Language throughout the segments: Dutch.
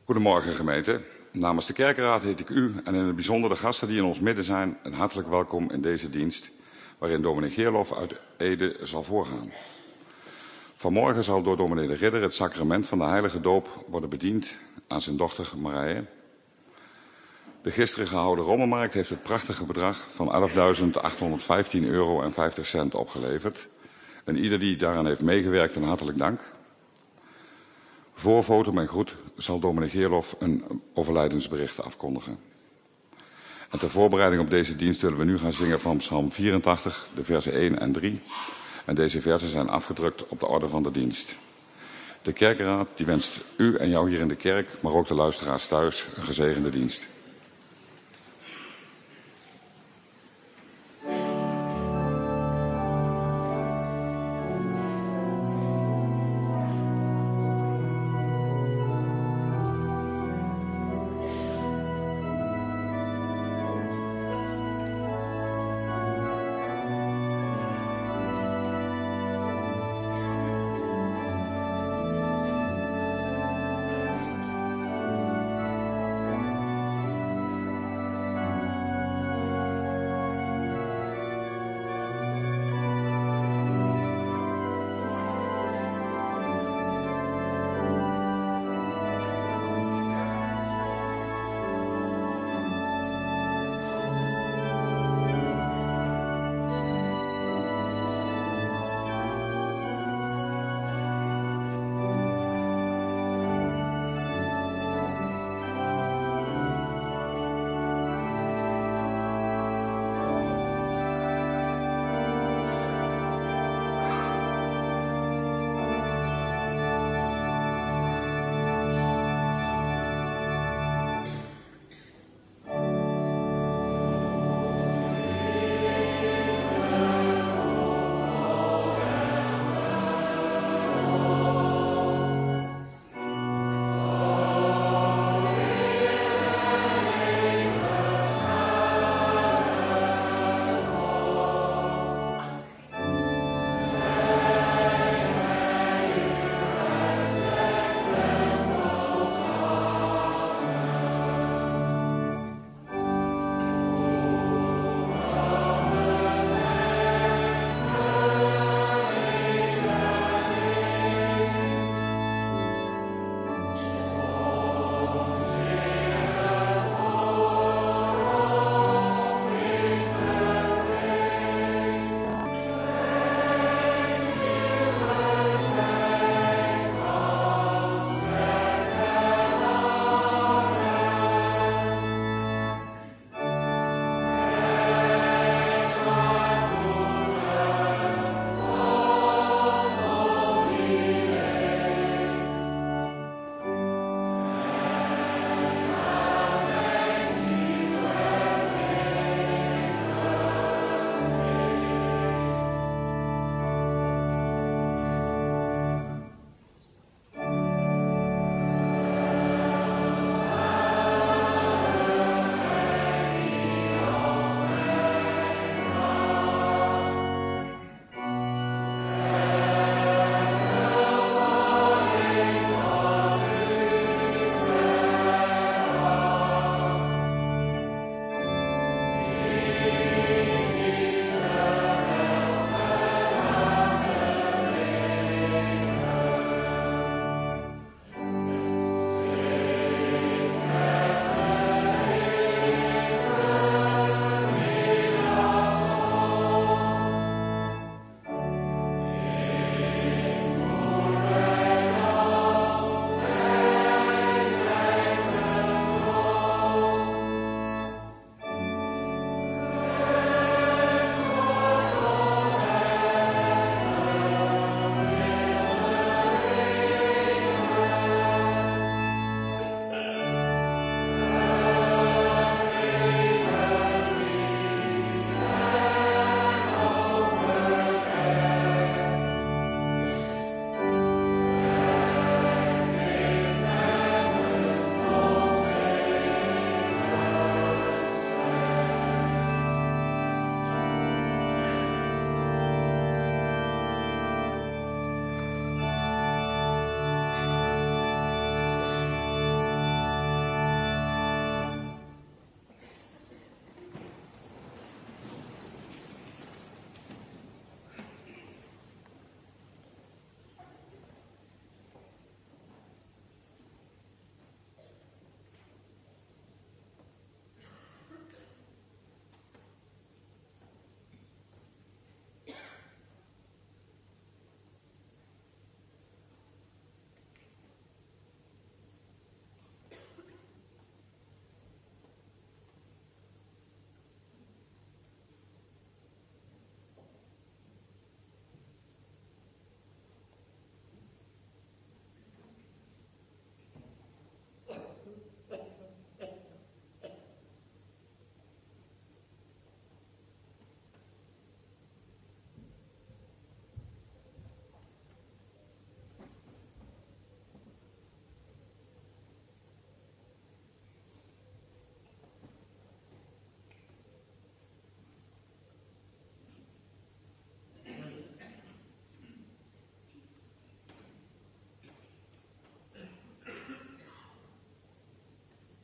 Goedemorgen gemeente. Namens de kerkenraad heet ik u en in het bijzonder de gasten die in ons midden zijn een hartelijk welkom in deze dienst, waarin dominee Geerlof uit Ede zal voorgaan. Vanmorgen zal door dominee de Ridder het sacrament van de heilige doop worden bediend aan zijn dochter Marije. De gisteren gehouden rommelmarkt heeft het prachtige bedrag van 11.815,50 euro opgeleverd. En ieder die daaraan heeft meegewerkt, een hartelijk dank. Voor foto en groet zal dominee Geerlof een overlijdensbericht afkondigen. En ter voorbereiding op deze dienst willen we nu gaan zingen van Psalm 84, de versen 1 en 3. En deze versen zijn afgedrukt op de orde van de dienst. De kerkenraad die wenst u en jou hier in de kerk, maar ook de luisteraars thuis, een gezegende dienst.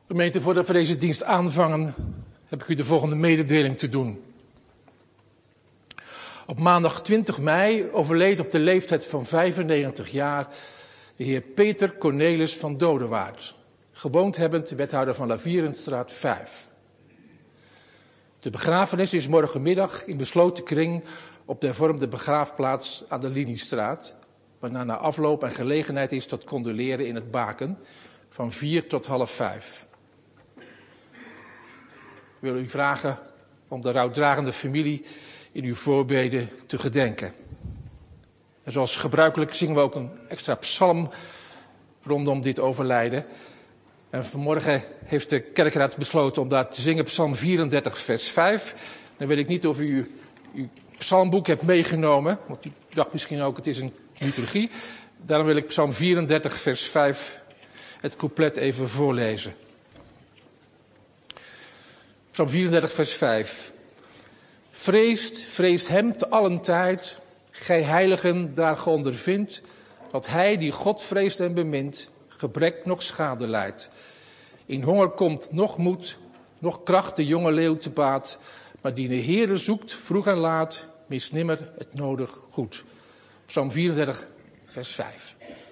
Gemeente, voordat we deze dienst aanvangen, heb ik u de volgende mededeling te doen. Op maandag 20 mei overleed op de leeftijd van 95 jaar de heer Peter Cornelis van Dodewaard, gewoond hebbend wethouder van Lavierenstraat 5. De begrafenis is morgenmiddag in besloten kring op de hervormde begraafplaats aan de Liniestraat, waarna na afloop en gelegenheid is tot condoleren in het Baken van 4 tot half 5. Ik wil u vragen om de rouwdragende familie in uw voorbeden te gedenken. En zoals gebruikelijk zingen we ook een extra psalm rondom dit overlijden. En vanmorgen heeft de kerkraad besloten om daar te zingen, psalm 34 vers 5. Dan weet ik niet of u uw psalmboek hebt meegenomen, want u dacht misschien ook het is een liturgie. Daarom wil ik psalm 34 vers 5 het couplet even voorlezen. Psalm 34 vers 5. Vreest hem te allen tijd, gij heiligen daar ge ondervindt, dat hij die God vreest en bemint, gebrek nog schade lijdt. In honger komt nog moed, nog kracht de jonge leeuw te baat, maar die de Heere zoekt vroeg en laat, mist nimmer het nodig goed. Psalm 34 vers 5.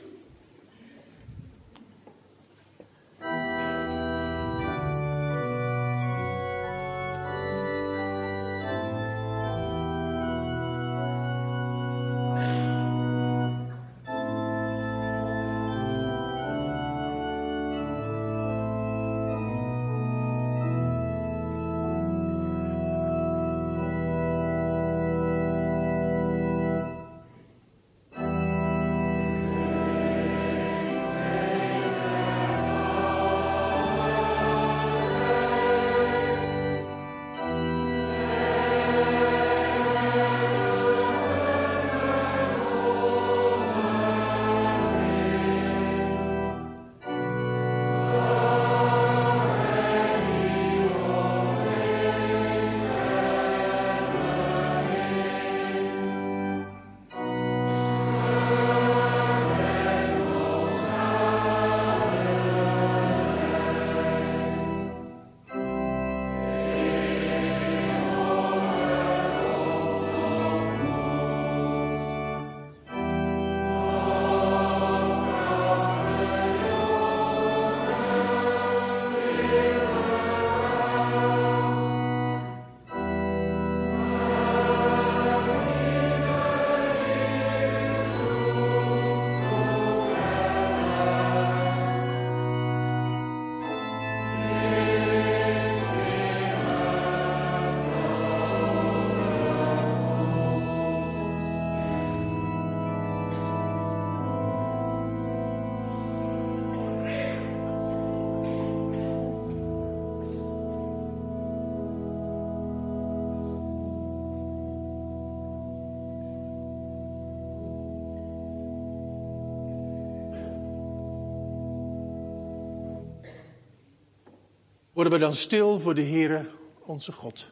Worden we dan stil voor de Heere, onze God.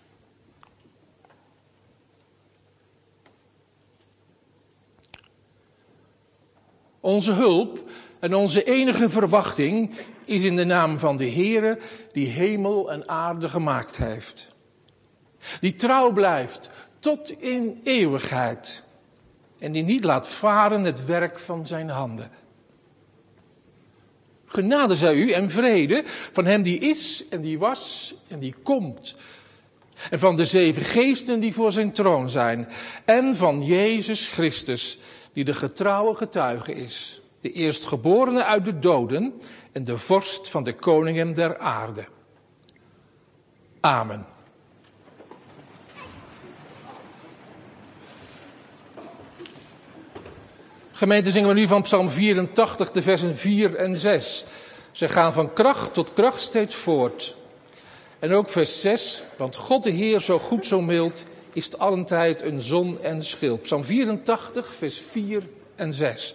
Onze hulp en onze enige verwachting is in de naam van de Heere, die hemel en aarde gemaakt heeft. Die trouw blijft tot in eeuwigheid en die niet laat varen het werk van zijn handen. Genade zij u en vrede van hem die is en die was en die komt. En van de 7 geesten die voor zijn troon zijn. En van Jezus Christus die de getrouwe getuige is. De eerstgeborene uit de doden en de vorst van de koningen der aarde. Amen. Gemeente, zingen we nu van psalm 84, de versen 4 en 6. Ze gaan van kracht tot kracht steeds voort. En ook vers 6, want God de Heer zo goed zo mild, is allentijd een zon en schild. Psalm 84, vers 4 en 6.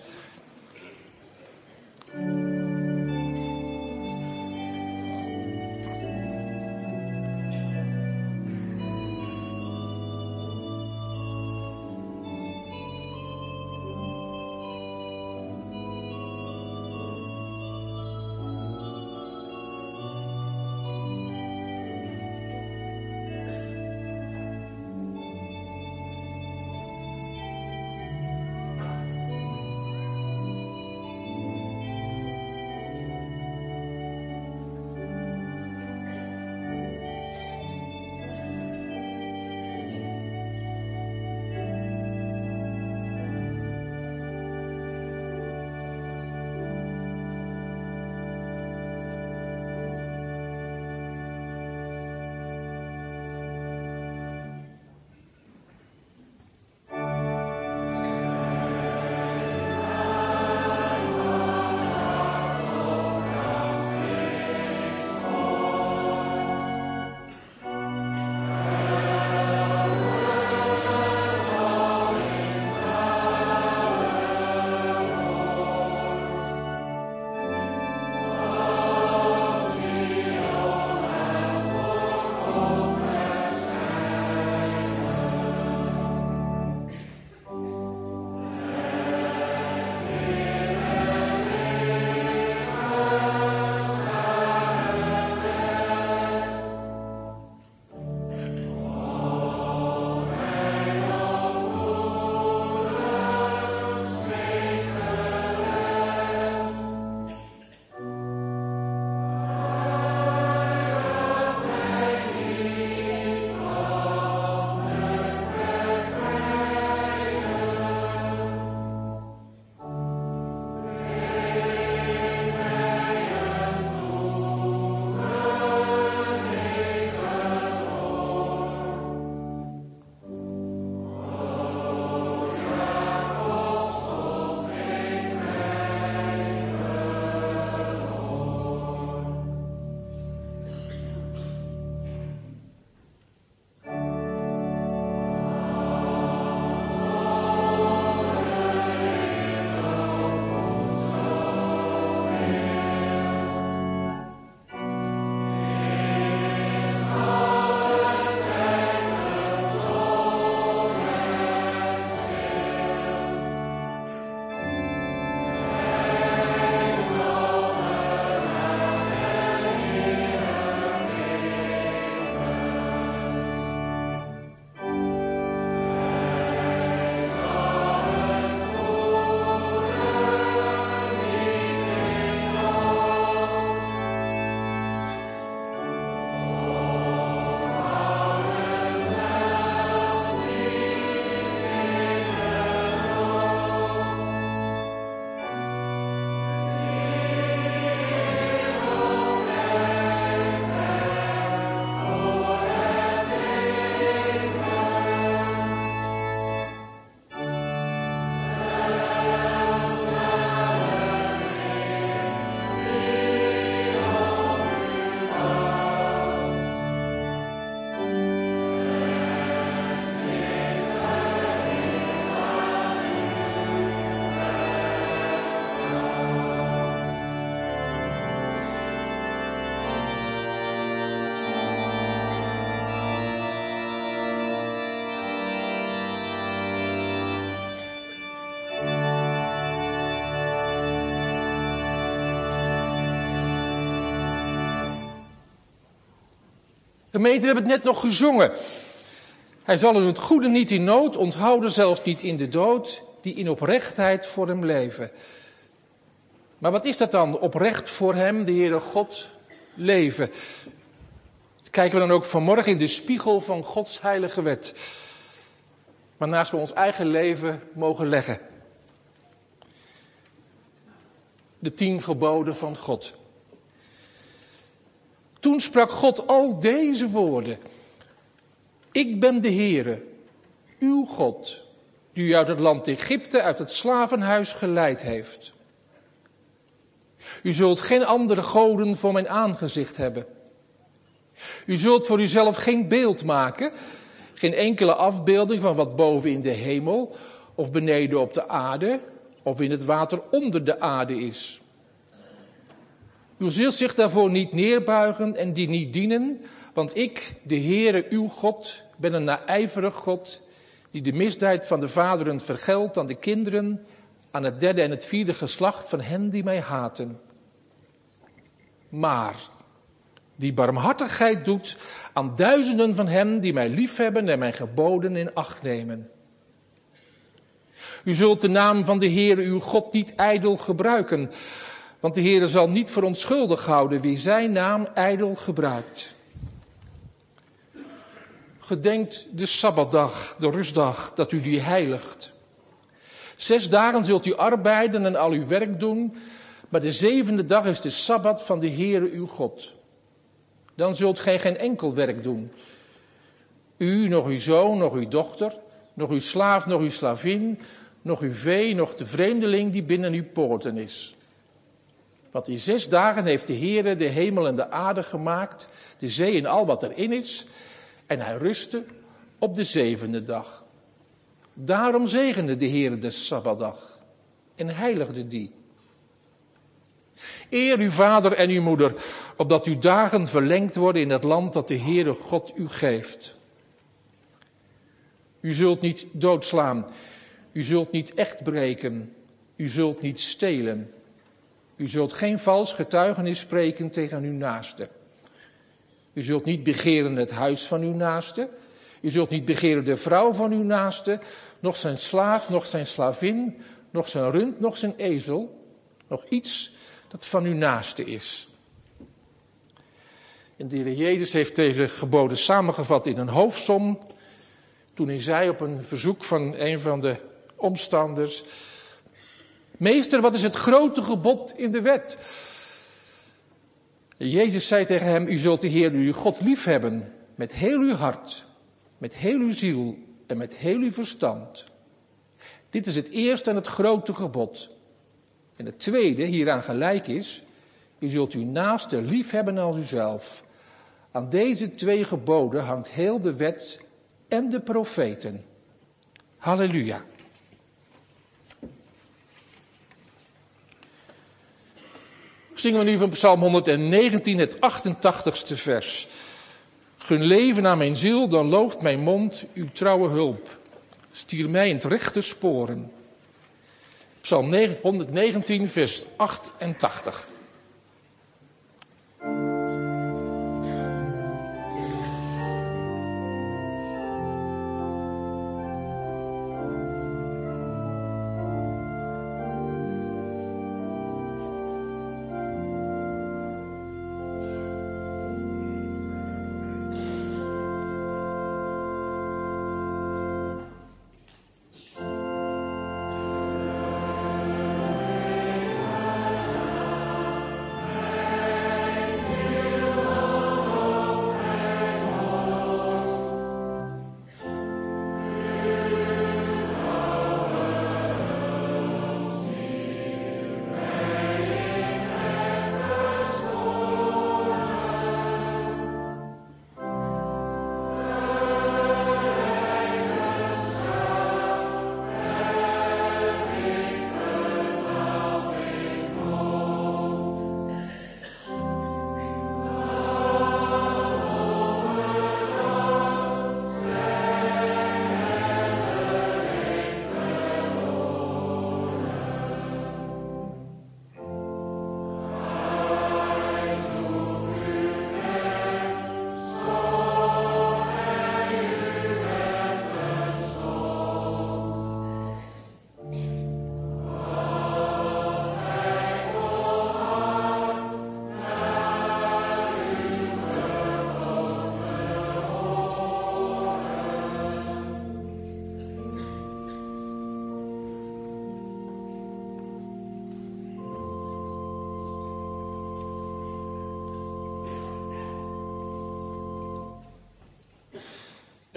Gemeente, we hebben het net nog gezongen. Hij zal in het goede niet in nood, onthouden zelfs niet in de dood, die in oprechtheid voor hem leven. Maar wat is dat dan, oprecht voor hem, de Heere God, leven? Kijken we dan ook vanmorgen in de spiegel van Gods heilige wet, waarnaast we ons eigen leven mogen leggen. De 10 geboden van God. Toen sprak God al deze woorden. Ik ben de Heere, uw God, die u uit het land Egypte, uit het slavenhuis geleid heeft. U zult geen andere goden voor mijn aangezicht hebben. U zult voor uzelf geen beeld maken, geen enkele afbeelding van wat boven in de hemel, of beneden op de aarde, of in het water onder de aarde is. U zult zich daarvoor niet neerbuigen en die niet dienen, want ik, de Heere, uw God, ben een naijverig God, die de misdaad van de vaderen vergeldt aan de kinderen, aan het 3e en het 4e geslacht van hen die mij haten. Maar die barmhartigheid doet aan duizenden van hen die mij liefhebben en mijn geboden in acht nemen. U zult de naam van de Heere uw God niet ijdel gebruiken, want de Heere zal niet voor onschuldig houden wie zijn naam ijdel gebruikt. Gedenkt de Sabbatdag, de rustdag, dat u die heiligt. 6 dagen zult u arbeiden en al uw werk doen, maar de 7e dag is de Sabbat van de Heere uw God. Dan zult gij geen enkel werk doen. U, nog uw zoon, nog uw dochter, nog uw slaaf, nog uw slavin, nog uw vee, nog de vreemdeling die binnen uw poorten is. Want in 6 dagen heeft de Heere de hemel en de aarde gemaakt, de zee en al wat erin is, en hij rustte op de 7e dag. Daarom zegende de Heere de Sabbatdag en heiligde die. Eer uw vader en uw moeder, opdat uw dagen verlengd worden in het land dat de Heere God u geeft. U zult niet doodslaan, u zult niet echt breken, u zult niet stelen. U zult geen vals getuigenis spreken tegen uw naaste. U zult niet begeren het huis van uw naaste. U zult niet begeren de vrouw van uw naaste, nog zijn slaaf, nog zijn slavin, nog zijn rund, nog zijn ezel, nog iets dat van uw naaste is. En de Heer Jezus heeft deze geboden samengevat in een hoofdsom, toen hij zei op een verzoek van een van de omstanders: Meester, wat is het grote gebod in de wet? En Jezus zei tegen hem: U zult de Heer uw God liefhebben met heel uw hart, met heel uw ziel en met heel uw verstand. Dit is het eerste en het grote gebod. En het tweede hieraan gelijk is: U zult uw naaste liefhebben als uzelf. Aan deze 2 geboden hangt heel de wet en de profeten. Halleluja. Zingen we nu van Psalm 119, het 88ste vers. Gun leven aan mijn ziel, dan looft mijn mond uw trouwe hulp. Stier mij in het rechte sporen. Psalm 119, vers 88.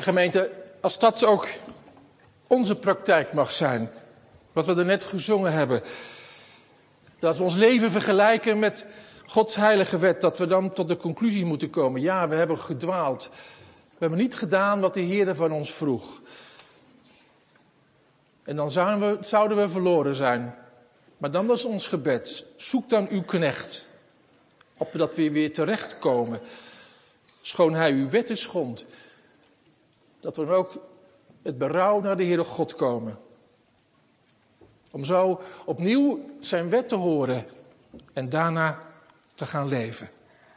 gemeente, als dat ook onze praktijk mag zijn, wat we er net gezongen hebben, dat we ons leven vergelijken met Gods heilige wet, dat we dan tot de conclusie moeten komen, ja, we hebben gedwaald. We hebben niet gedaan wat de Heer van ons vroeg. En dan zouden we verloren zijn. Maar dan was ons gebed, zoek dan uw knecht, opdat we weer terechtkomen, schoon hij uw wetten schond. Dat we dan ook het berouw naar de Heere God komen. Om zo opnieuw zijn wet te horen en daarna te gaan leven.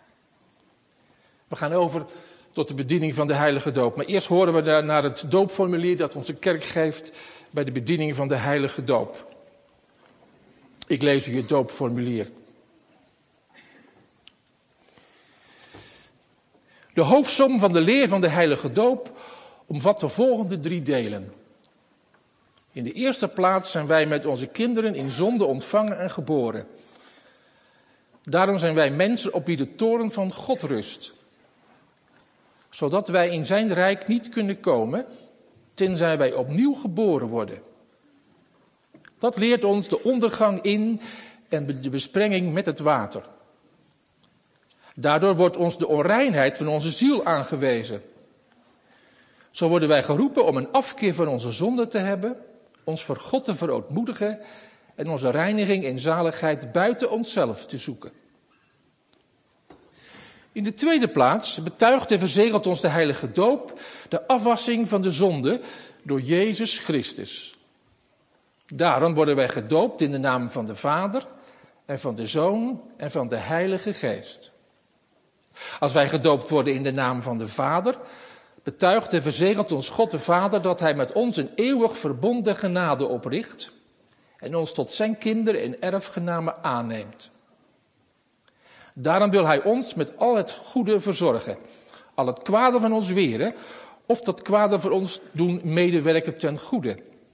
We gaan over tot de bediening van de heilige doop. Maar eerst horen we naar het doopformulier dat onze kerk geeft bij de bediening van de heilige doop. Ik lees u het doopformulier. De hoofdsom van de leer van de heilige doop omvat de volgende 3 delen. In de eerste plaats zijn wij met onze kinderen in zonde ontvangen en geboren. Daarom zijn wij mensen op wie de toorn van God rust. Zodat wij in zijn rijk niet kunnen komen, tenzij wij opnieuw geboren worden. Dat leert ons de ondergang in en de besprenging met het water. Daardoor wordt ons de onreinheid van onze ziel aangewezen. Zo worden wij geroepen om een afkeer van onze zonde te hebben, ons voor God te verootmoedigen en onze reiniging en zaligheid buiten onszelf te zoeken. In de tweede plaats betuigt en verzegelt ons de heilige doop de afwassing van de zonde door Jezus Christus. Daarom worden wij gedoopt in de naam van de Vader en van de Zoon en van de Heilige Geest. Als wij gedoopt worden in de naam van de Vader, betuigt en verzegelt ons God de Vader dat hij met ons een eeuwig verbond der genade opricht en ons tot zijn kinderen en erfgenamen aanneemt. Daarom wil hij ons met al het goede verzorgen, al het kwade van ons weren, of dat kwade voor ons doen medewerken ten goede.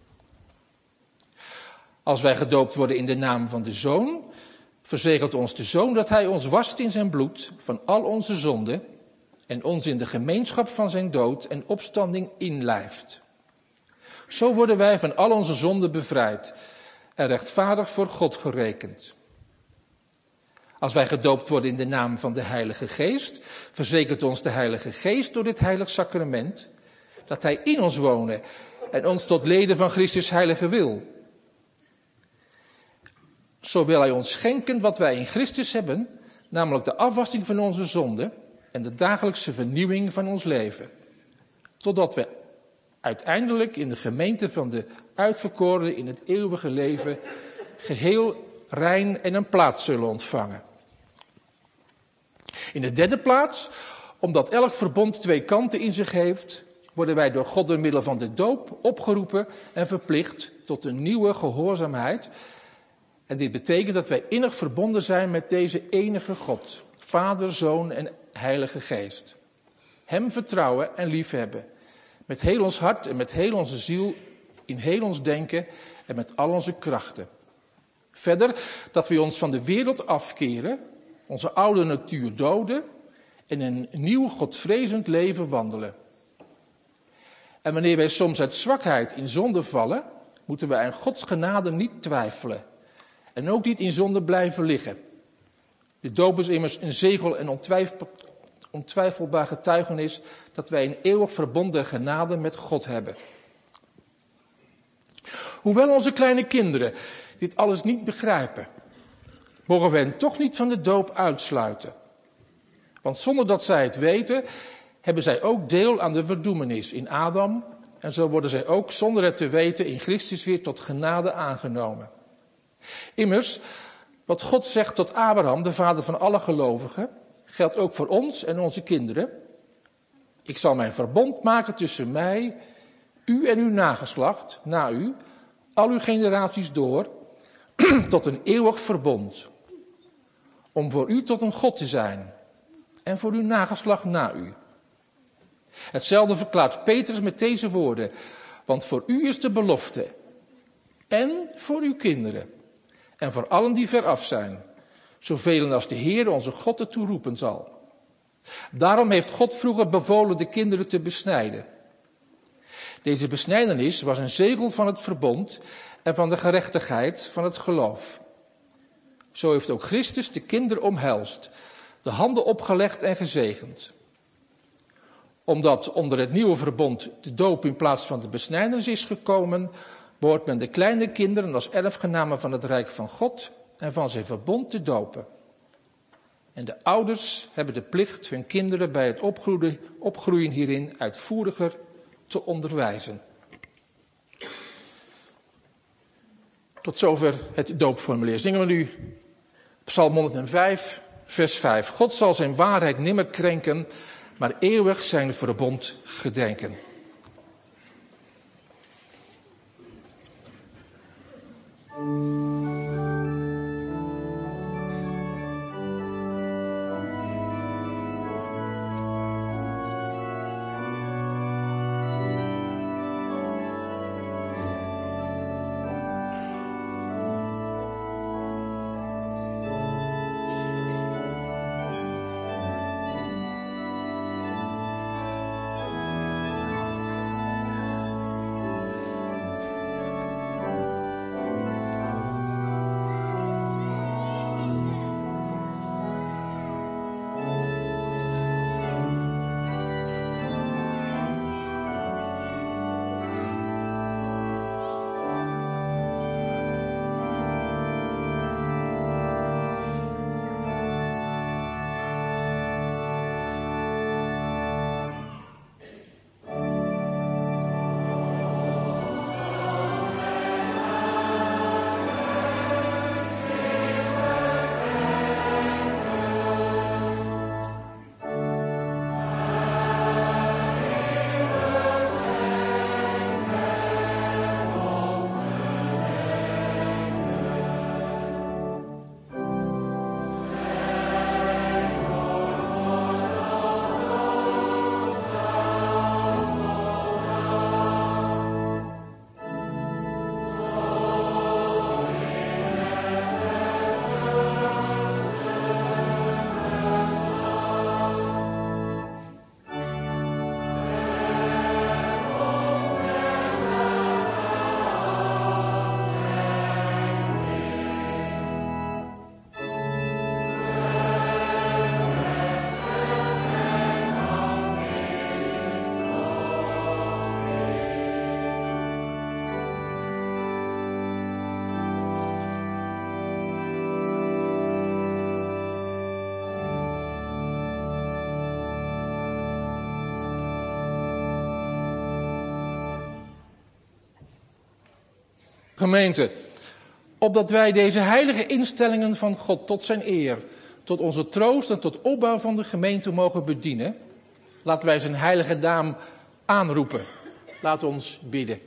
Als wij gedoopt worden in de naam van de Zoon, verzegelt ons de Zoon dat hij ons wast in zijn bloed van al onze zonden en ons in de gemeenschap van zijn dood en opstanding inlijft. Zo worden wij van al onze zonden bevrijd en rechtvaardig voor God gerekend. Als wij gedoopt worden in de naam van de Heilige Geest, verzekert ons de Heilige Geest door dit heilig sacrament dat hij in ons wonen en ons tot leden van Christus heilige wil. Zo wil hij ons schenken wat wij in Christus hebben, namelijk de afwassing van onze zonden en de dagelijkse vernieuwing van ons leven. Totdat we uiteindelijk in de gemeente van de uitverkorenen in het eeuwige leven geheel rein en een plaats zullen ontvangen. In de derde plaats, omdat elk verbond 2 kanten in zich heeft, worden wij door God door middel van de doop opgeroepen en verplicht tot een nieuwe gehoorzaamheid. En dit betekent dat wij innig verbonden zijn met deze enige God, Vader, Zoon en Heilige Geest. Hem vertrouwen en liefhebben, met heel ons hart en met heel onze ziel, in heel ons denken en met al onze krachten. Verder dat we ons van de wereld afkeren, onze oude natuur doden en een nieuw godvrezend leven wandelen. En wanneer wij soms uit zwakheid in zonde vallen, moeten wij aan Gods genade niet twijfelen. En ook niet in zonde blijven liggen. De doop is immers een zegel en ontwijfelbaar getuigenis dat wij een eeuwig verbond der genade met God hebben. Hoewel onze kleine kinderen dit alles niet begrijpen, mogen we hen toch niet van de doop uitsluiten. Want zonder dat zij het weten, hebben zij ook deel aan de verdoemenis in Adam. En zo worden zij ook zonder het te weten in Christus weer tot genade aangenomen. Immers, wat God zegt tot Abraham, de vader van alle gelovigen, geldt ook voor ons en onze kinderen. Ik zal mijn verbond maken tussen mij, u en uw nageslacht, na u, al uw generaties door, tot een eeuwig verbond. Om voor u tot een God te zijn en voor uw nageslacht na u. Hetzelfde verklaart Petrus met deze woorden. Want voor u is de belofte. En voor uw kinderen. En voor allen die veraf zijn. Zoveel als de Heer onze God ertoe roepen zal. Daarom heeft God vroeger bevolen de kinderen te besnijden. Deze besnijdenis was een zegel van het verbond en van de gerechtigheid van het geloof. Zo heeft ook Christus de kinderen omhelst, de handen opgelegd en gezegend. Omdat onder het nieuwe verbond de doop in plaats van de besnijdenis is gekomen, behoort men de kleine kinderen als erfgenamen van het rijk van God en van zijn verbond te dopen. En de ouders hebben de plicht hun kinderen bij het opgroeien hierin uitvoeriger te onderwijzen. Tot zover het doopformulier. Zingen we nu Psalm 105, vers 5. God zal zijn waarheid nimmer krenken, maar eeuwig zijn verbond gedenken. Gemeente, opdat wij deze heilige instellingen van God tot zijn eer, tot onze troost en tot opbouw van de gemeente mogen bedienen, laten wij zijn heilige naam aanroepen. Laat ons bidden.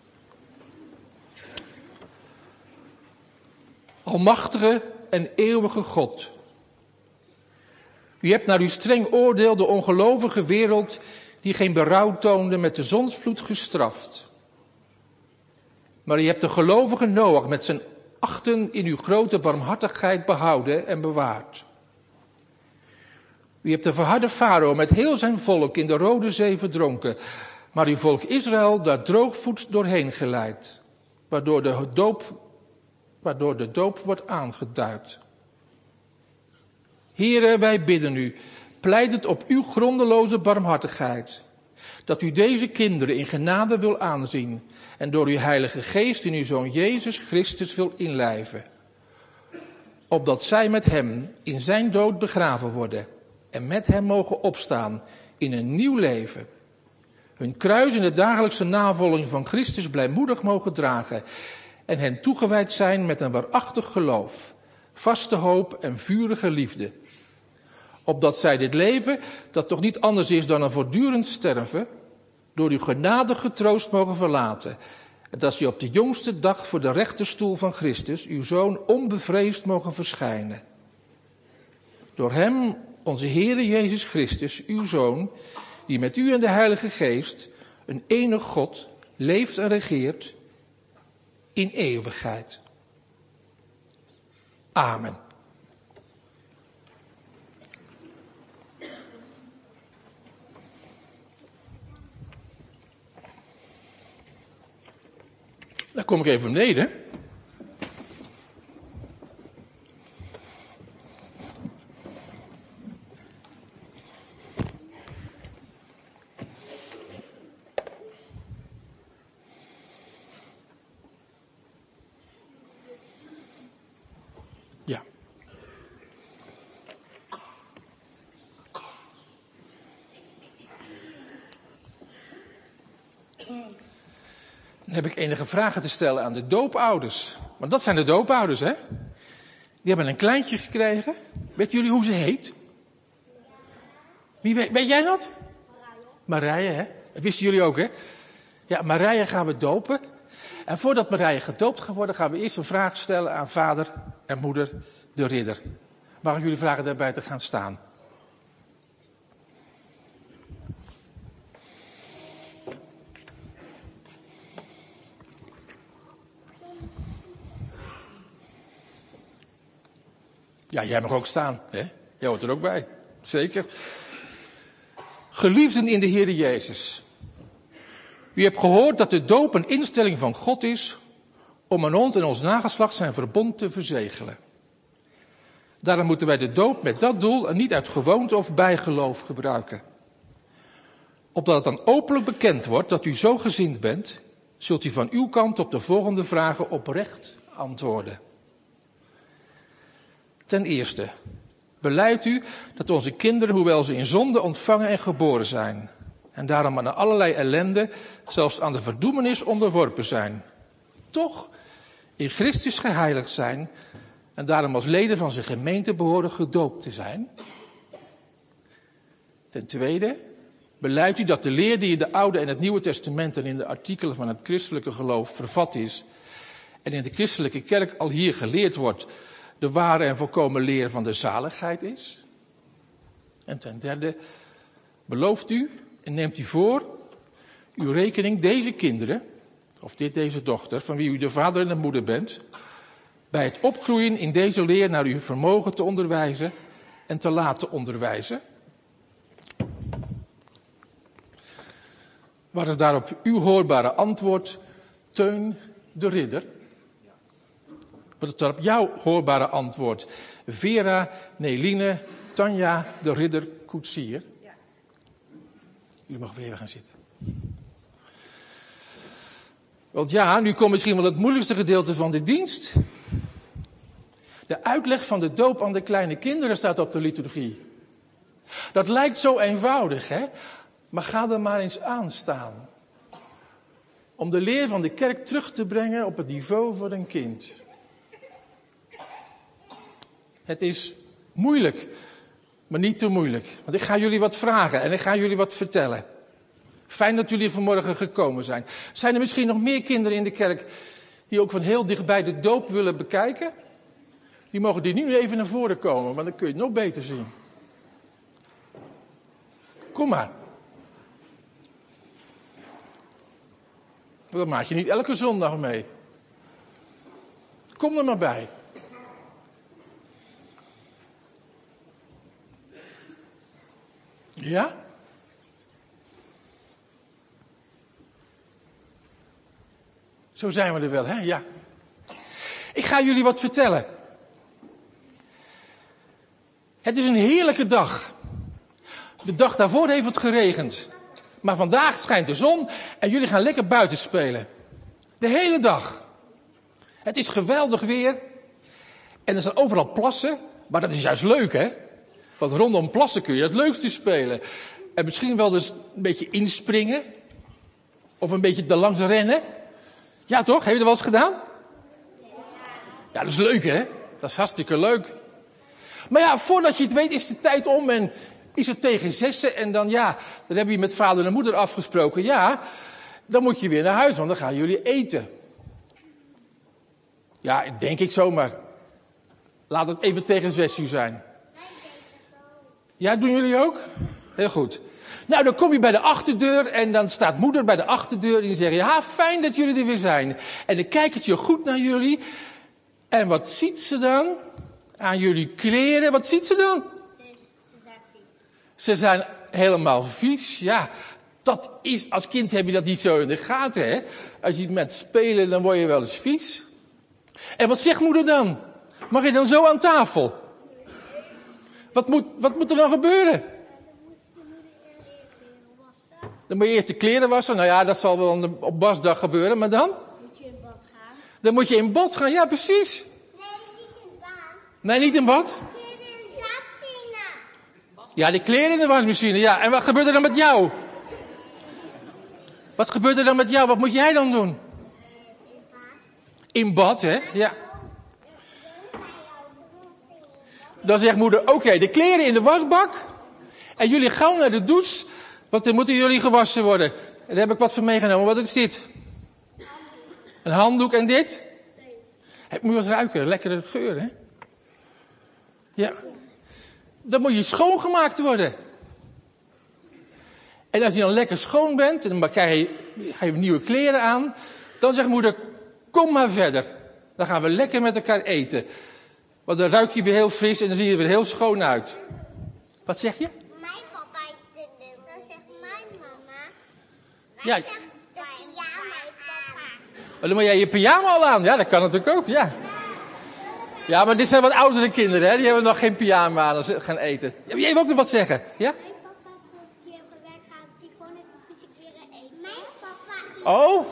Almachtige en eeuwige God, u hebt naar uw streng oordeel de ongelovige wereld die geen berouw toonde met de zonsvloed gestraft. Maar u hebt de gelovige Noach met zijn 8 in uw grote barmhartigheid behouden en bewaard. U hebt de verharde farao met heel zijn volk in de Rode Zee verdronken, maar uw volk Israël daar droogvoets doorheen geleid, waardoor de doop wordt aangeduid. Here, wij bidden u, pleitend op uw grondeloze barmhartigheid, dat u deze kinderen in genade wil aanzien en door uw heilige geest in uw Zoon Jezus Christus wil inlijven, opdat zij met hem in zijn dood begraven worden en met hem mogen opstaan in een nieuw leven, hun kruis in de dagelijkse navolging van Christus blijmoedig mogen dragen en hen toegewijd zijn met een waarachtig geloof, vaste hoop en vurige liefde, opdat zij dit leven, dat toch niet anders is dan een voortdurend sterven, door uw genade getroost mogen verlaten, en dat ze op de jongste dag voor de rechterstoel van Christus, uw Zoon, onbevreesd mogen verschijnen. Door hem, onze Heere Jezus Christus, uw Zoon, die met u en de Heilige Geest, een enig God, leeft en regeert in eeuwigheid. Amen. Dan kom ik even beneden. Ja. Dan heb ik enige vragen te stellen aan de doopouders. Want dat zijn de doopouders, hè? Die hebben een kleintje gekregen. Weten jullie hoe ze heet? Weet jij dat? Marije, hè? Dat wisten jullie ook, hè? Ja, Marije gaan we dopen. En voordat Marije gedoopt gaat worden, gaan we eerst een vraag stellen aan vader en moeder de Ridder. Mag ik jullie vragen daarbij te gaan staan? Ja, jij mag ook staan, hè? Jij hoort er ook bij, zeker. Geliefden in de Heer Jezus. U hebt gehoord dat de doop een instelling van God is om aan ons en ons nageslacht zijn verbond te verzegelen. Daarom moeten wij de doop met dat doel en niet uit gewoonte of bijgeloof gebruiken. Opdat het dan openlijk bekend wordt dat u zo gezind bent, zult u van uw kant op de volgende vragen oprecht antwoorden. Ten eerste, belijdt u dat onze kinderen, hoewel ze in zonde ontvangen en geboren zijn, en daarom aan allerlei ellende, zelfs aan de verdoemenis onderworpen zijn, toch in Christus geheiligd zijn en daarom als leden van zijn gemeente behoren gedoopt te zijn? Ten tweede, belijdt u dat de leer die in de Oude en het Nieuwe Testament en in de artikelen van het christelijke geloof vervat is en in de christelijke kerk al hier geleerd wordt, de ware en volkomen leer van de zaligheid is? En ten derde, belooft u en neemt u voor uw rekening deze kinderen, of deze dochter, van wie u de vader en de moeder bent, bij het opgroeien in deze leer naar uw vermogen te onderwijzen en te laten onderwijzen? Wat is daarop uw hoorbare antwoord, Teun de Ridder? Wat is daarop jouw hoorbare antwoord, Vera, Neline, Tanja de Ridder Koetsier? Ja. Jullie mogen weer even gaan zitten. Want ja, nu komt misschien wel het moeilijkste gedeelte van de dienst. De uitleg van de doop aan de kleine kinderen staat op de liturgie. Dat lijkt zo eenvoudig, hè? Maar ga er maar eens aan staan. Om de leer van de kerk terug te brengen op het niveau van een kind. Het is moeilijk, maar niet te moeilijk. Want ik ga jullie wat vragen en ik ga jullie wat vertellen. Fijn dat jullie vanmorgen gekomen zijn. Zijn er misschien nog meer kinderen in de kerk die ook van heel dichtbij de doop willen bekijken? Die mogen die nu even naar voren komen, want dan kun je het nog beter zien. Kom maar. Dat maak je niet elke zondag mee. Kom er maar bij. Ja? Zo zijn we er wel, hè? Ja. Ik ga jullie wat vertellen. Het is een heerlijke dag. De dag daarvoor heeft het geregend. Maar vandaag schijnt de zon en jullie gaan lekker buiten spelen. De hele dag. Het is geweldig weer. En er zijn overal plassen. Maar dat is juist leuk, hè? Want rondom plassen kun je het leukste spelen. En misschien wel dus een beetje inspringen. Of een beetje erlangs rennen. Ja toch? Heb je dat wel eens gedaan? Ja, dat is leuk, hè? Dat is hartstikke leuk. Maar ja, voordat je het weet is de tijd om en is het tegen 6 en dan dan heb je met vader en moeder afgesproken. Ja, dan moet je weer naar huis, want dan gaan jullie eten. Ja, denk ik zomaar. Laat het even tegen 6 uur zijn. Ja, doen jullie ook? Heel goed. Nou, dan kom je bij de achterdeur en dan staat moeder bij de achterdeur en die zegt, ja, fijn dat jullie er weer zijn. En dan kijkt je goed naar jullie. En wat ziet ze dan? Aan jullie kleren, wat ziet ze dan? Ze zijn vies. Ze zijn helemaal vies, ja. Dat is, als kind heb je dat niet zo in de gaten, hè. Als je met spelen, dan word je wel eens vies. En wat zegt moeder dan? Mag je dan zo aan tafel? Wat moet er dan gebeuren? Dan moet je eerst de kleren wassen. Nou ja, dat zal wel op wasdag gebeuren, maar dan? Moet je in bad gaan? Dan moet je in bad gaan, ja precies. Nee, niet in bad. Nee, niet in bad? Kleren in de wasmachine. Ja, de kleren in de wasmachine, ja. En wat gebeurt er dan met jou? Wat gebeurt er dan met jou? Wat moet jij dan doen? In bad, hè? Ja. Dan zegt moeder, oké, de kleren in de wasbak. En jullie gaan naar de douche, want dan moeten jullie gewassen worden. En daar heb ik wat voor meegenomen. Wat is dit? Een handdoek en dit? Moet je wat ruiken, lekkere geur, hè? Ja. Dan moet je schoongemaakt worden. En als je dan lekker schoon bent, en dan ga je nieuwe kleren aan. Dan zegt moeder, kom maar verder. Dan gaan we lekker met elkaar eten. Want dan ruik je weer heel fris en dan zie je er weer heel schoon uit. Wat zeg je? Mijn papa is de deur. Dan zegt mijn mama. Ja. Zegt de pyjama papa. Dan moet jij je pyjama al aan. Ja, dat kan natuurlijk ook, ja. Ja, maar dit zijn wat oudere kinderen, hè. Die hebben nog geen pyjama aan als ze gaan eten. Jij wil ook nog wat zeggen, ja? Mijn papa die op werk gaat, die gewoon even vieze kleren eten. Mijn papa. Oh.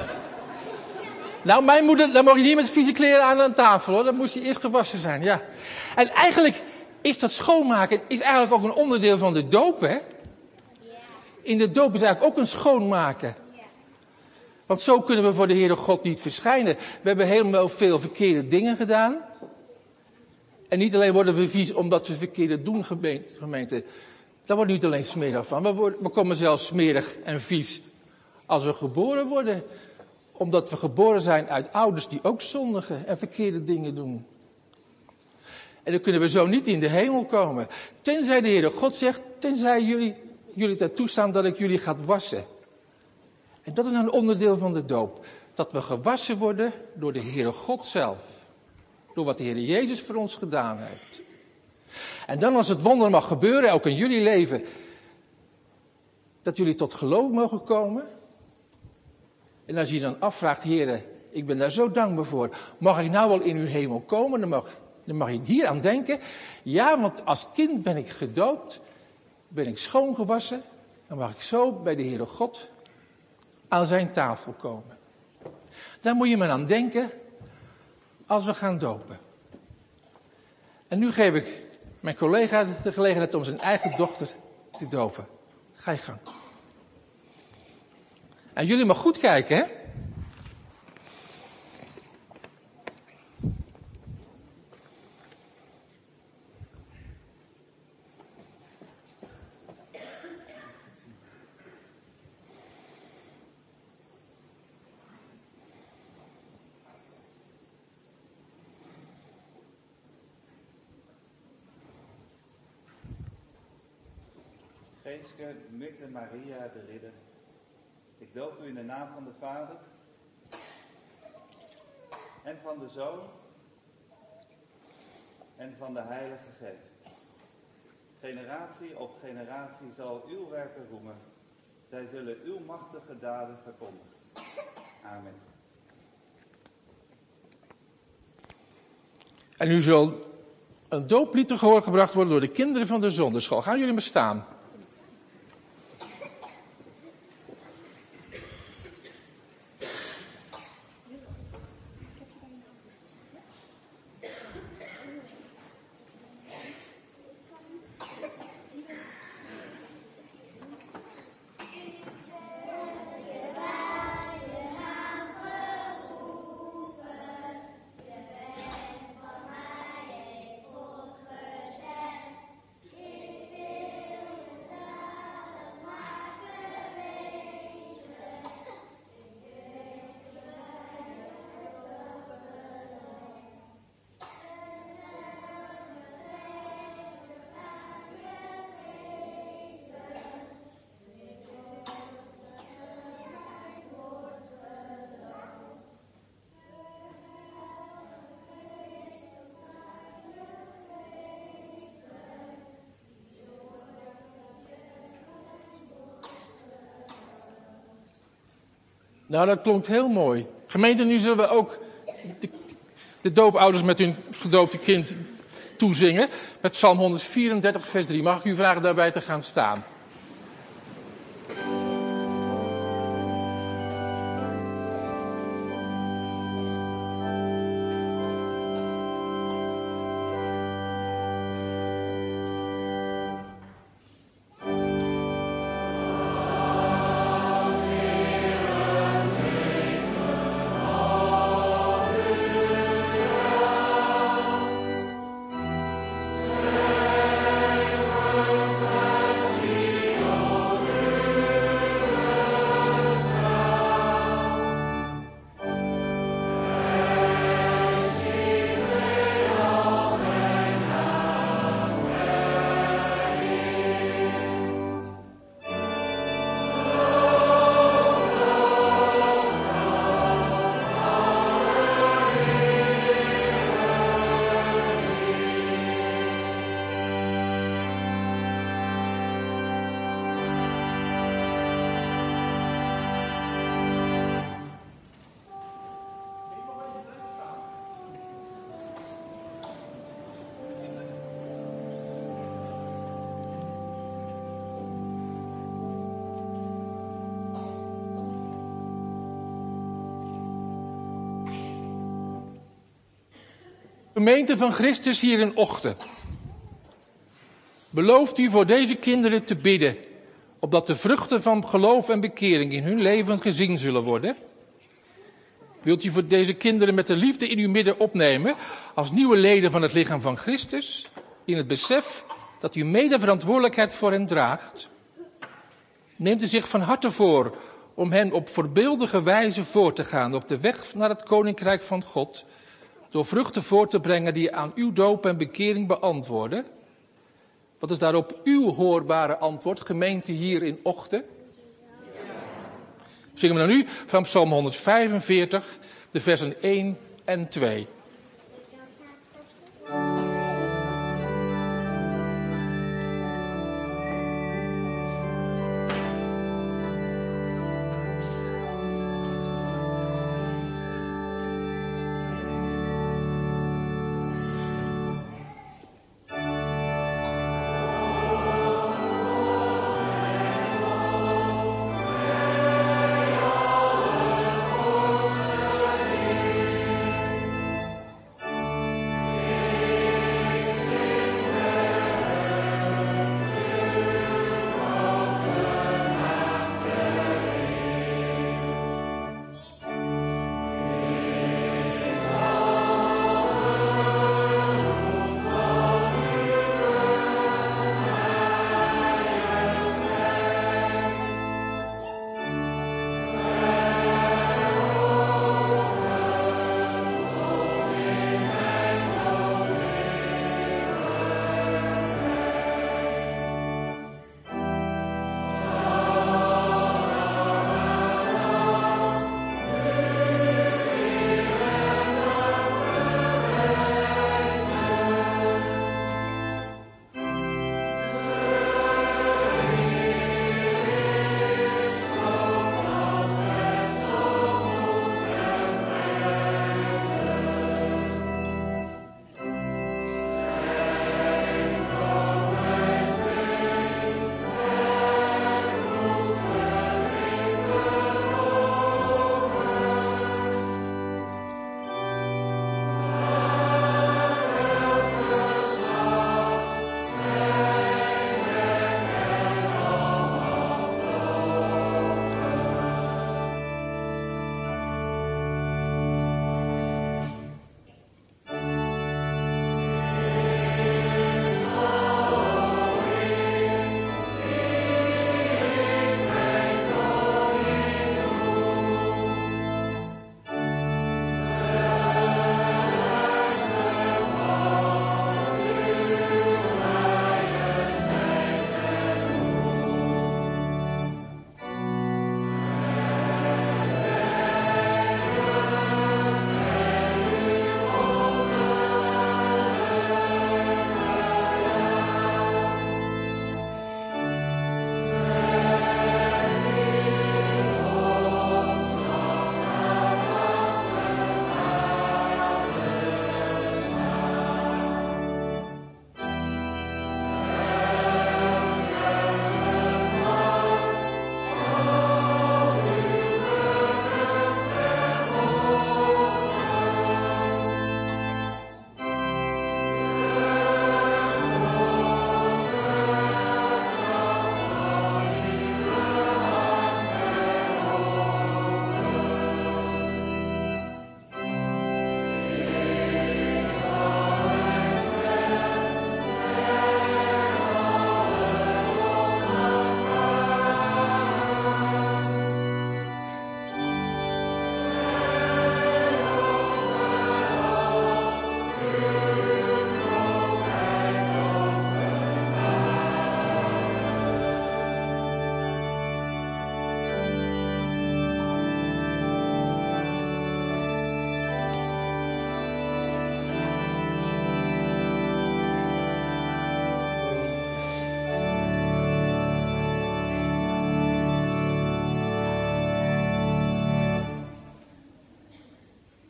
Nou, mijn moeder, dan mag je niet met vieze kleren aan tafel, hoor. Dan moest je eerst gewassen zijn, ja. En eigenlijk is dat schoonmaken is eigenlijk ook een onderdeel van de doop, hè. In de doop is eigenlijk ook een schoonmaken. Want zo kunnen we voor de Heere God niet verschijnen. We hebben helemaal veel verkeerde dingen gedaan. En niet alleen worden we vies omdat we verkeerde doen, gemeente. Daar wordt niet alleen smerig van. We komen zelfs smerig en vies als we geboren worden. Omdat we geboren zijn uit ouders die ook zondigen en verkeerde dingen doen. En dan kunnen we zo niet in de hemel komen. Tenzij de Heere God zegt, tenzij jullie daar toestaan dat ik jullie ga wassen. En dat is nou een onderdeel van de doop. Dat we gewassen worden door de Heere God zelf. Door wat de Heere Jezus voor ons gedaan heeft. En dan als het wonder mag gebeuren, ook in jullie leven. Dat jullie tot geloof mogen komen. En als je je dan afvraagt, Heere, ik ben daar zo dankbaar voor. Mag ik nou wel in uw hemel komen? Dan mag je hier aan denken. Ja, want als kind ben ik gedoopt. Ben ik schoongewassen. Dan mag ik zo bij de Heere God aan zijn tafel komen. Daar moet je maar aan denken als we gaan dopen. En nu geef ik mijn collega de gelegenheid om zijn eigen dochter te dopen. Ga je gang. En jullie maar goed kijken, hè. Geeske, Mitte Maria de Ridder, ik doop u in de naam van de Vader en van de Zoon en van de Heilige Geest. Generatie op generatie zal uw werken roemen. Zij zullen uw machtige daden verkondigen. Amen. En nu zal een dooplied te gehoor gebracht worden door de kinderen van de zonderschool. Gaan jullie maar staan. Nou, dat klonk heel mooi. Gemeente, nu zullen we ook de doopouders met hun gedoopte kind toezingen. Met Psalm 134, vers 3. Mag ik u vragen daarbij te gaan staan? Gemeente van Christus hier in Ochten. Belooft u voor deze kinderen te bidden, opdat de vruchten van geloof en bekering in hun leven gezien zullen worden? Wilt u voor deze kinderen met de liefde in uw midden opnemen als nieuwe leden van het lichaam van Christus, in het besef dat u mede verantwoordelijkheid voor hen draagt? Neemt u zich van harte voor om hen op voorbeeldige wijze voor te gaan op de weg naar het Koninkrijk van God, door vruchten voor te brengen die aan uw doop en bekering beantwoorden? Wat is daarop uw hoorbare antwoord, gemeente hier in Ochten? Zingen we dan nu van Psalm 145, de versen 1 en 2.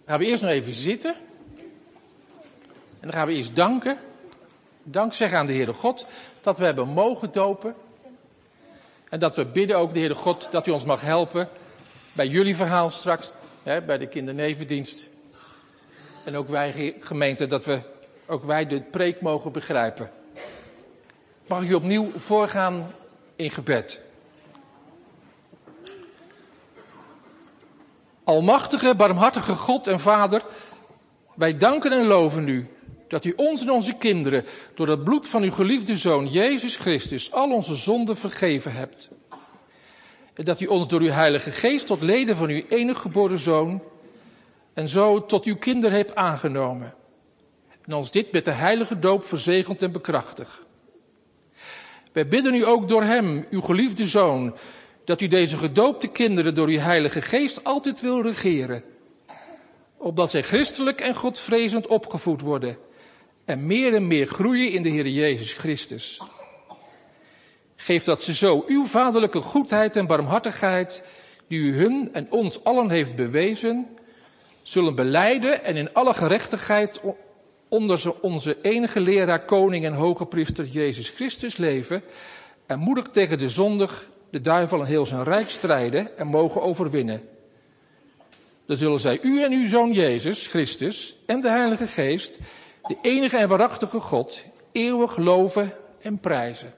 gaan we eerst nog even zitten. En dan gaan we eerst danken. Dank zeggen aan de Heere God dat we hebben mogen dopen. En dat we bidden ook de Heere God dat u ons mag helpen bij jullie verhaal straks, bij de kindernevendienst. En ook wij gemeente, dat we ook wij de preek mogen begrijpen. Mag ik u opnieuw voorgaan in gebed. Almachtige, barmhartige God en Vader, wij danken en loven u dat u ons en onze kinderen door het bloed van uw geliefde Zoon Jezus Christus al onze zonden vergeven hebt. En dat u ons door uw Heilige Geest tot leden van uw enige geboren Zoon en zo tot uw kinderen hebt aangenomen. En ons dit met de heilige doop verzegeld en bekrachtigd. Wij bidden u ook door hem, uw geliefde Zoon, dat u deze gedoopte kinderen door uw Heilige Geest altijd wil regeren. Opdat zij christelijk en godvrezend opgevoed worden en meer groeien in de Heer Jezus Christus. Geef dat ze zo uw vaderlijke goedheid en barmhartigheid, die u hun en ons allen heeft bewezen, zullen belijden en in alle gerechtigheid onder onze enige leraar, koning en hoge priester Jezus Christus leven en moedig tegen de zondig, de duivel en heel zijn rijk strijden en mogen overwinnen. Dan zullen zij u en uw Zoon Jezus Christus en de Heilige Geest, de enige en waarachtige God, eeuwig loven en prijzen.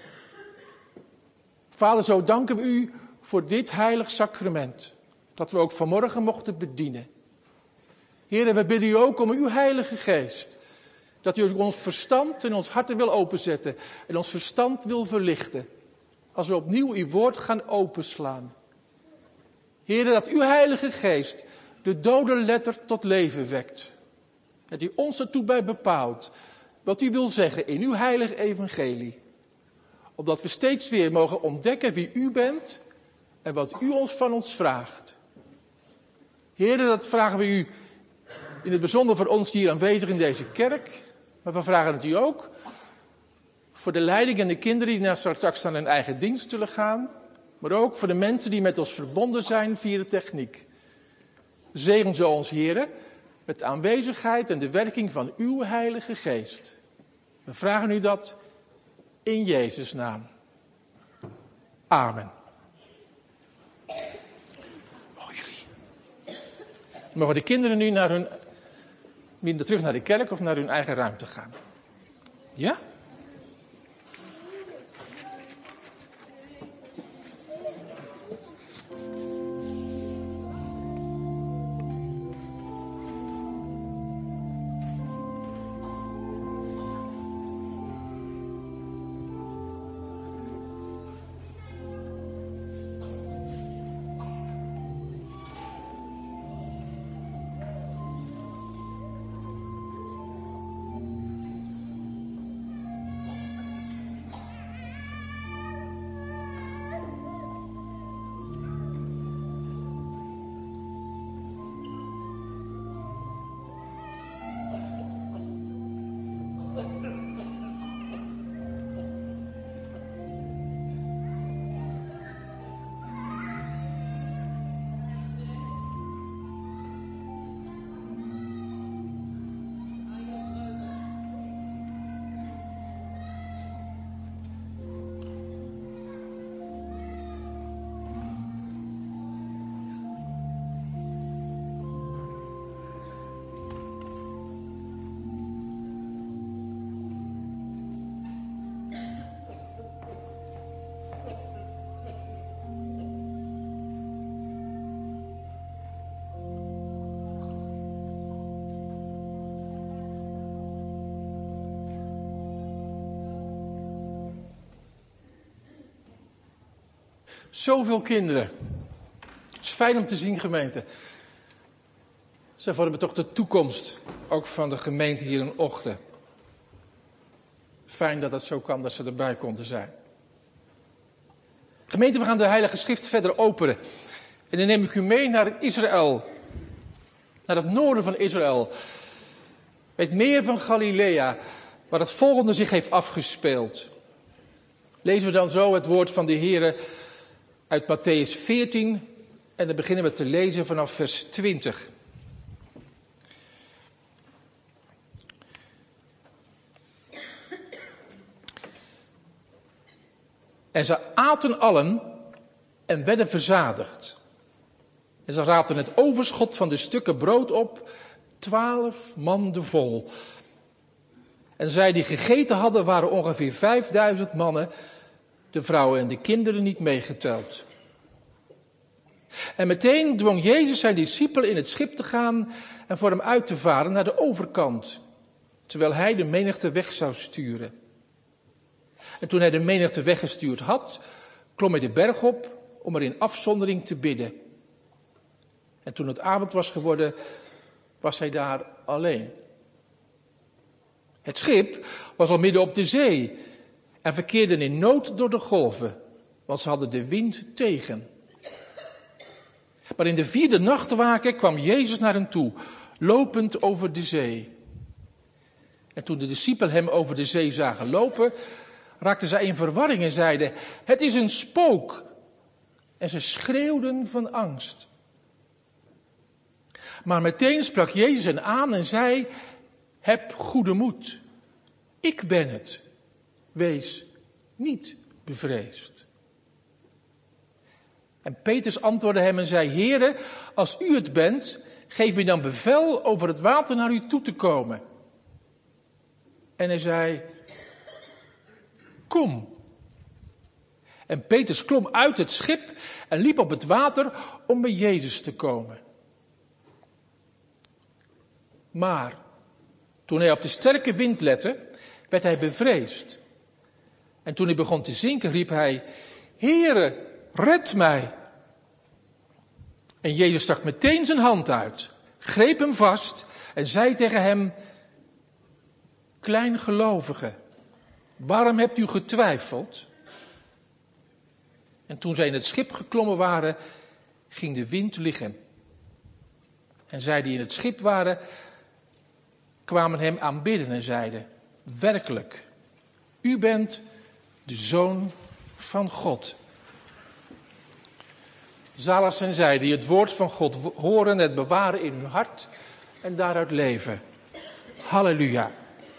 Vader, zo danken we u voor dit heilig sacrament, dat we ook vanmorgen mochten bedienen. Heer, we bidden u ook om uw Heilige Geest, dat u ons verstand en ons harten wil openzetten en ons verstand wil verlichten, als we opnieuw uw woord gaan openslaan. Heer, dat uw Heilige Geest de dode letter tot leven wekt. Dat u ons ertoe bij bepaalt wat u wil zeggen in uw heilig evangelie. Opdat we steeds weer mogen ontdekken wie u bent en wat u ons van ons vraagt. Heer, dat vragen we u in het bijzonder voor ons hier aanwezig in deze kerk. Maar we vragen het u ook voor de leiding en de kinderen die straks aan hun eigen dienst zullen gaan. Maar ook voor de mensen die met ons verbonden zijn via de techniek. Zegen zo ons, Heer, met de aanwezigheid en de werking van uw Heilige Geest. We vragen u dat in Jezus' naam. Amen. Mogen de kinderen nu terug naar de kerk of naar hun eigen ruimte gaan? Ja? Zoveel kinderen. Het is fijn om te zien, gemeente. Zij vormen toch de toekomst, ook van de gemeente hier in Ochten. Fijn dat het zo kan, dat ze erbij konden zijn. Gemeente, we gaan de Heilige Schrift verder openen. En dan neem ik u mee naar Israël. Naar het noorden van Israël. Bij het meer van Galilea, waar het volgende zich heeft afgespeeld. Lezen we dan zo het woord van de Heere uit Mattheüs 14. En dan beginnen we te lezen vanaf vers 20. En ze aten allen en werden verzadigd. En ze raapten het overschot van de stukken brood op, 12 manden vol. En zij die gegeten hadden, waren ongeveer 5000 mannen, de vrouwen en de kinderen niet meegeteld. En meteen dwong Jezus zijn discipelen in het schip te gaan en voor hem uit te varen naar de overkant, terwijl hij de menigte weg zou sturen. En toen hij de menigte weggestuurd had, klom hij de berg op om er in afzondering te bidden. En toen het avond was geworden, was hij daar alleen. Het schip was al midden op de zee en verkeerde in nood door de golven, want ze hadden de wind tegen. Maar in de 4e nachtwaken kwam Jezus naar hen toe, lopend over de zee. En toen de discipelen hem over de zee zagen lopen, raakten zij in verwarring en zeiden: het is een spook. En ze schreeuwden van angst. Maar meteen sprak Jezus hen aan en zei: heb goede moed. Ik ben het. Wees niet bevreesd. En Petrus antwoordde hem en zei: Heere, als u het bent, geef me dan bevel over het water naar u toe te komen. En hij zei: kom. En Petrus klom uit het schip en liep op het water om bij Jezus te komen. Maar toen hij op de sterke wind lette, werd hij bevreesd. En toen hij begon te zinken, riep hij: Heere, red mij. En Jezus stak meteen zijn hand uit, greep hem vast en zei tegen hem: kleingelovige, waarom hebt u getwijfeld? En toen zij in het schip geklommen waren, ging de wind liggen. En zij die in het schip waren, kwamen hem aanbidden en zeiden: werkelijk, u bent de Zoon van God. Zalig zijn zij die het woord van God horen, het bewaren in hun hart en daaruit leven. Halleluja.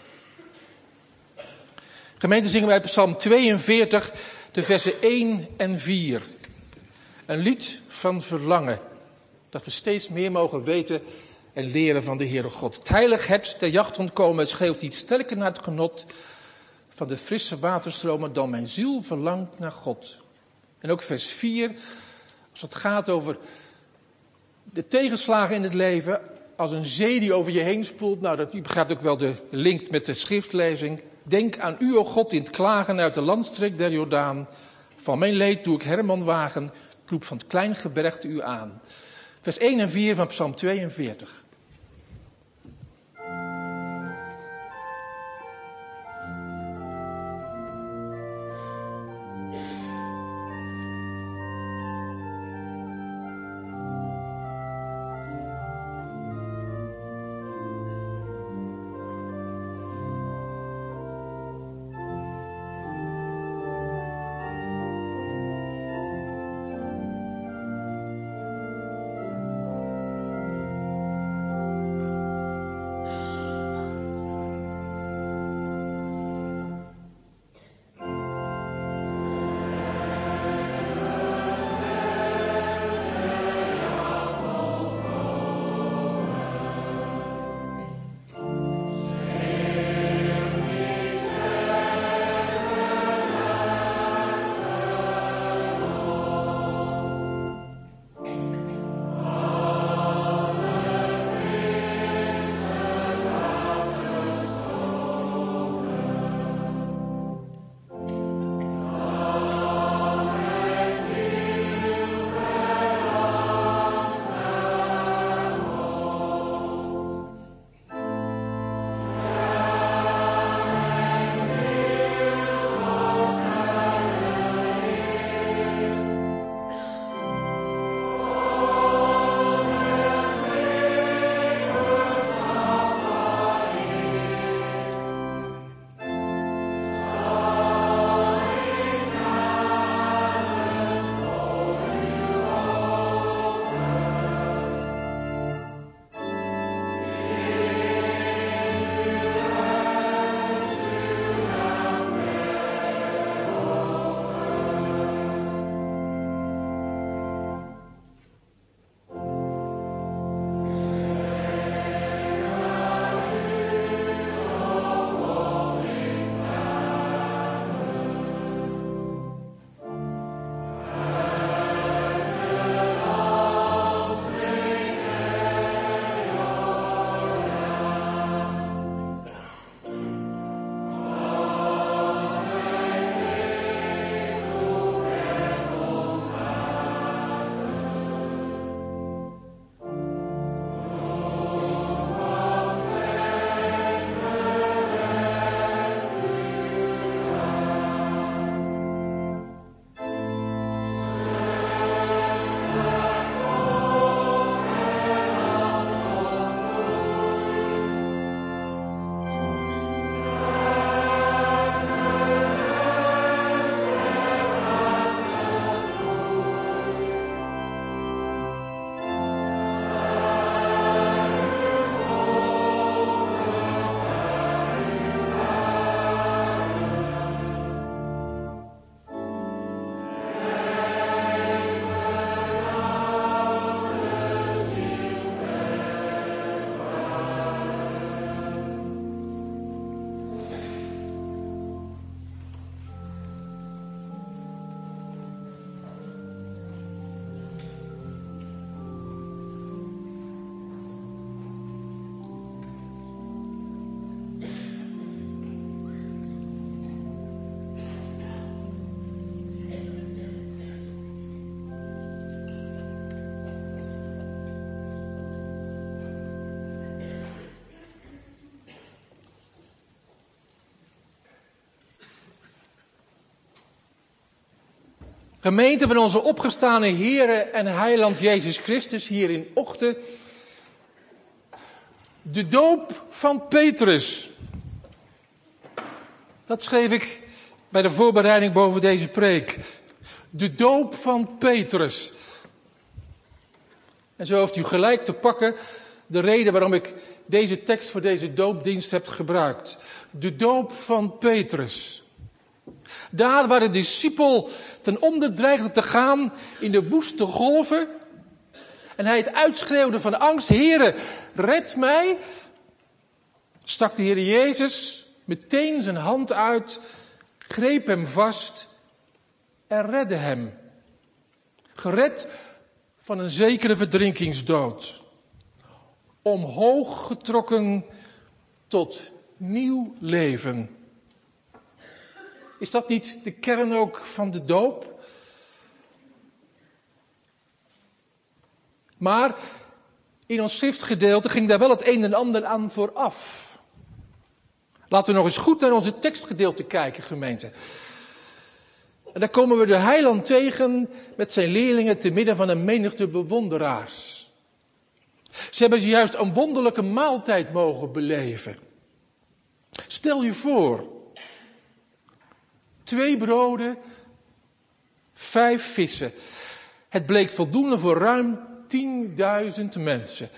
Gemeente, zingen wij Psalm 42, de versen 1 en 4. Een lied van verlangen, dat we steeds meer mogen weten en leren van de Heere God. Het heilig het der jacht ontkomen, het schreeuwt niet sterker naar het genot van de frisse waterstromen dan mijn ziel verlangt naar God. En ook vers 4, als het gaat over de tegenslagen in het leven, als een zee die over je heen spoelt. Nou, u begrijpt ook wel de link met de schriftlezing. Denk aan u, o God, in het klagen uit de landstreek der Jordaan. Van mijn leed doe ik Herman wagen, ik roep van het klein gebergte u aan. Vers 1 en 4 van Psalm 42. Gemeente van onze opgestane Heere en Heiland Jezus Christus hier in Ochten. De doop van Petrus. Dat schreef ik bij de voorbereiding boven deze preek. De doop van Petrus. En zo heeft u gelijk te pakken de reden waarom ik deze tekst voor deze doopdienst heb gebruikt. De doop van Petrus. Daar waar de discipel ten onder dreigde te gaan in de woeste golven. En hij het uitschreeuwde van angst. Heere, red mij. Stak de Heer Jezus meteen zijn hand uit. Greep hem vast. En redde hem. Gered van een zekere verdrinkingsdood. Omhoog getrokken tot nieuw leven. Is dat niet de kern ook van de doop? Maar in ons schriftgedeelte ging daar wel het een en ander aan vooraf. Laten we nog eens goed naar onze tekstgedeelte kijken, gemeente. En daar komen we de heiland tegen met zijn leerlingen te midden van een menigte bewonderaars. Ze hebben juist een wonderlijke maaltijd mogen beleven. Stel je voor, 2 broden, 5 vissen. Het bleek voldoende voor ruim 10.000 mensen.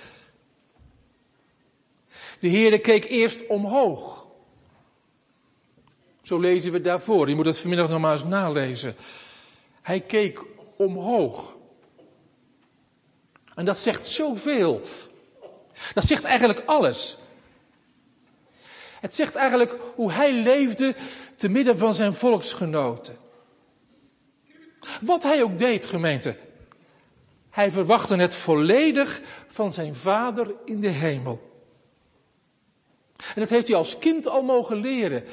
De Heere keek eerst omhoog. Zo lezen we daarvoor. Je moet het vanmiddag nog maar eens nalezen. Hij keek omhoog. En dat zegt zoveel. Dat zegt eigenlijk alles. Het zegt eigenlijk hoe hij leefde te midden van zijn volksgenoten. Wat hij ook deed, gemeente. Hij verwachtte het volledig van zijn Vader in de hemel. En dat heeft hij als kind al mogen leren.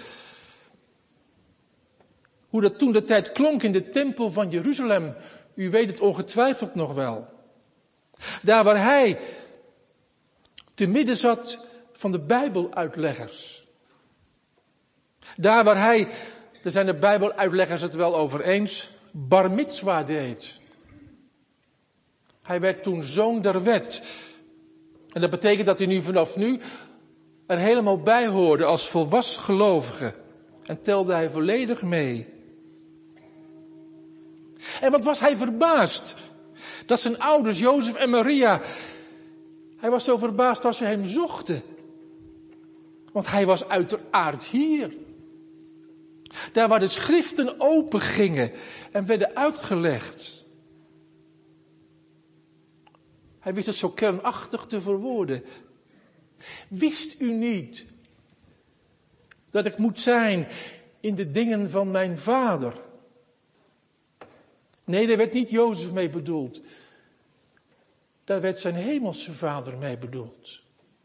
Hoe dat toen de tijd klonk in de tempel van Jeruzalem. U weet het ongetwijfeld nog wel. Daar waar hij te midden zat van de Bijbeluitleggers. Daar waar hij, daar zijn de Bijbeluitleggers het wel over eens, bar mitzwa deed. Hij werd toen zoon der wet. En dat betekent dat hij vanaf nu er helemaal bij hoorde als volwassen gelovige. En telde hij volledig mee. En wat was hij verbaasd. Dat zijn ouders, Jozef en Maria, hij was zo verbaasd als ze hem zochten. Want hij was uiteraard hier. Daar waar de schriften open gingen en werden uitgelegd. Hij wist het zo kernachtig te verwoorden. Wist u niet dat ik moet zijn in de dingen van mijn Vader? Nee, daar werd niet Jozef mee bedoeld. Daar werd zijn hemelse Vader mee bedoeld.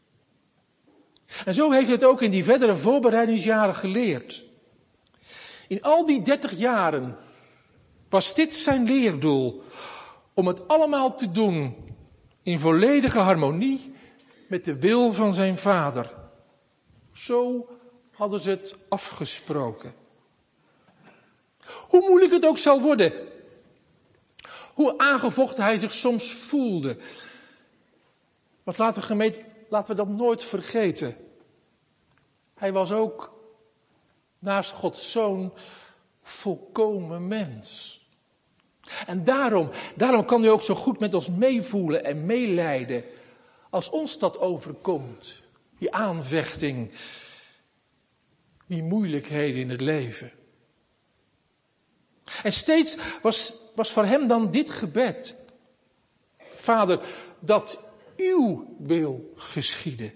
En zo heeft hij het ook in die verdere voorbereidingsjaren geleerd. In al die 30 jaren was dit zijn leerdoel. Om het allemaal te doen in volledige harmonie met de wil van zijn Vader. Zo hadden ze het afgesproken. Hoe moeilijk het ook zal worden. Hoe aangevochten hij zich soms voelde. Want laten we dat nooit vergeten. Hij was ook naast Gods Zoon volkomen mens. En daarom kan hij ook zo goed met ons meevoelen en meelijden. Als ons dat overkomt. Die aanvechting. Die moeilijkheden in het leven. En steeds was voor hem dan dit gebed. Vader, dat uw wil geschieden.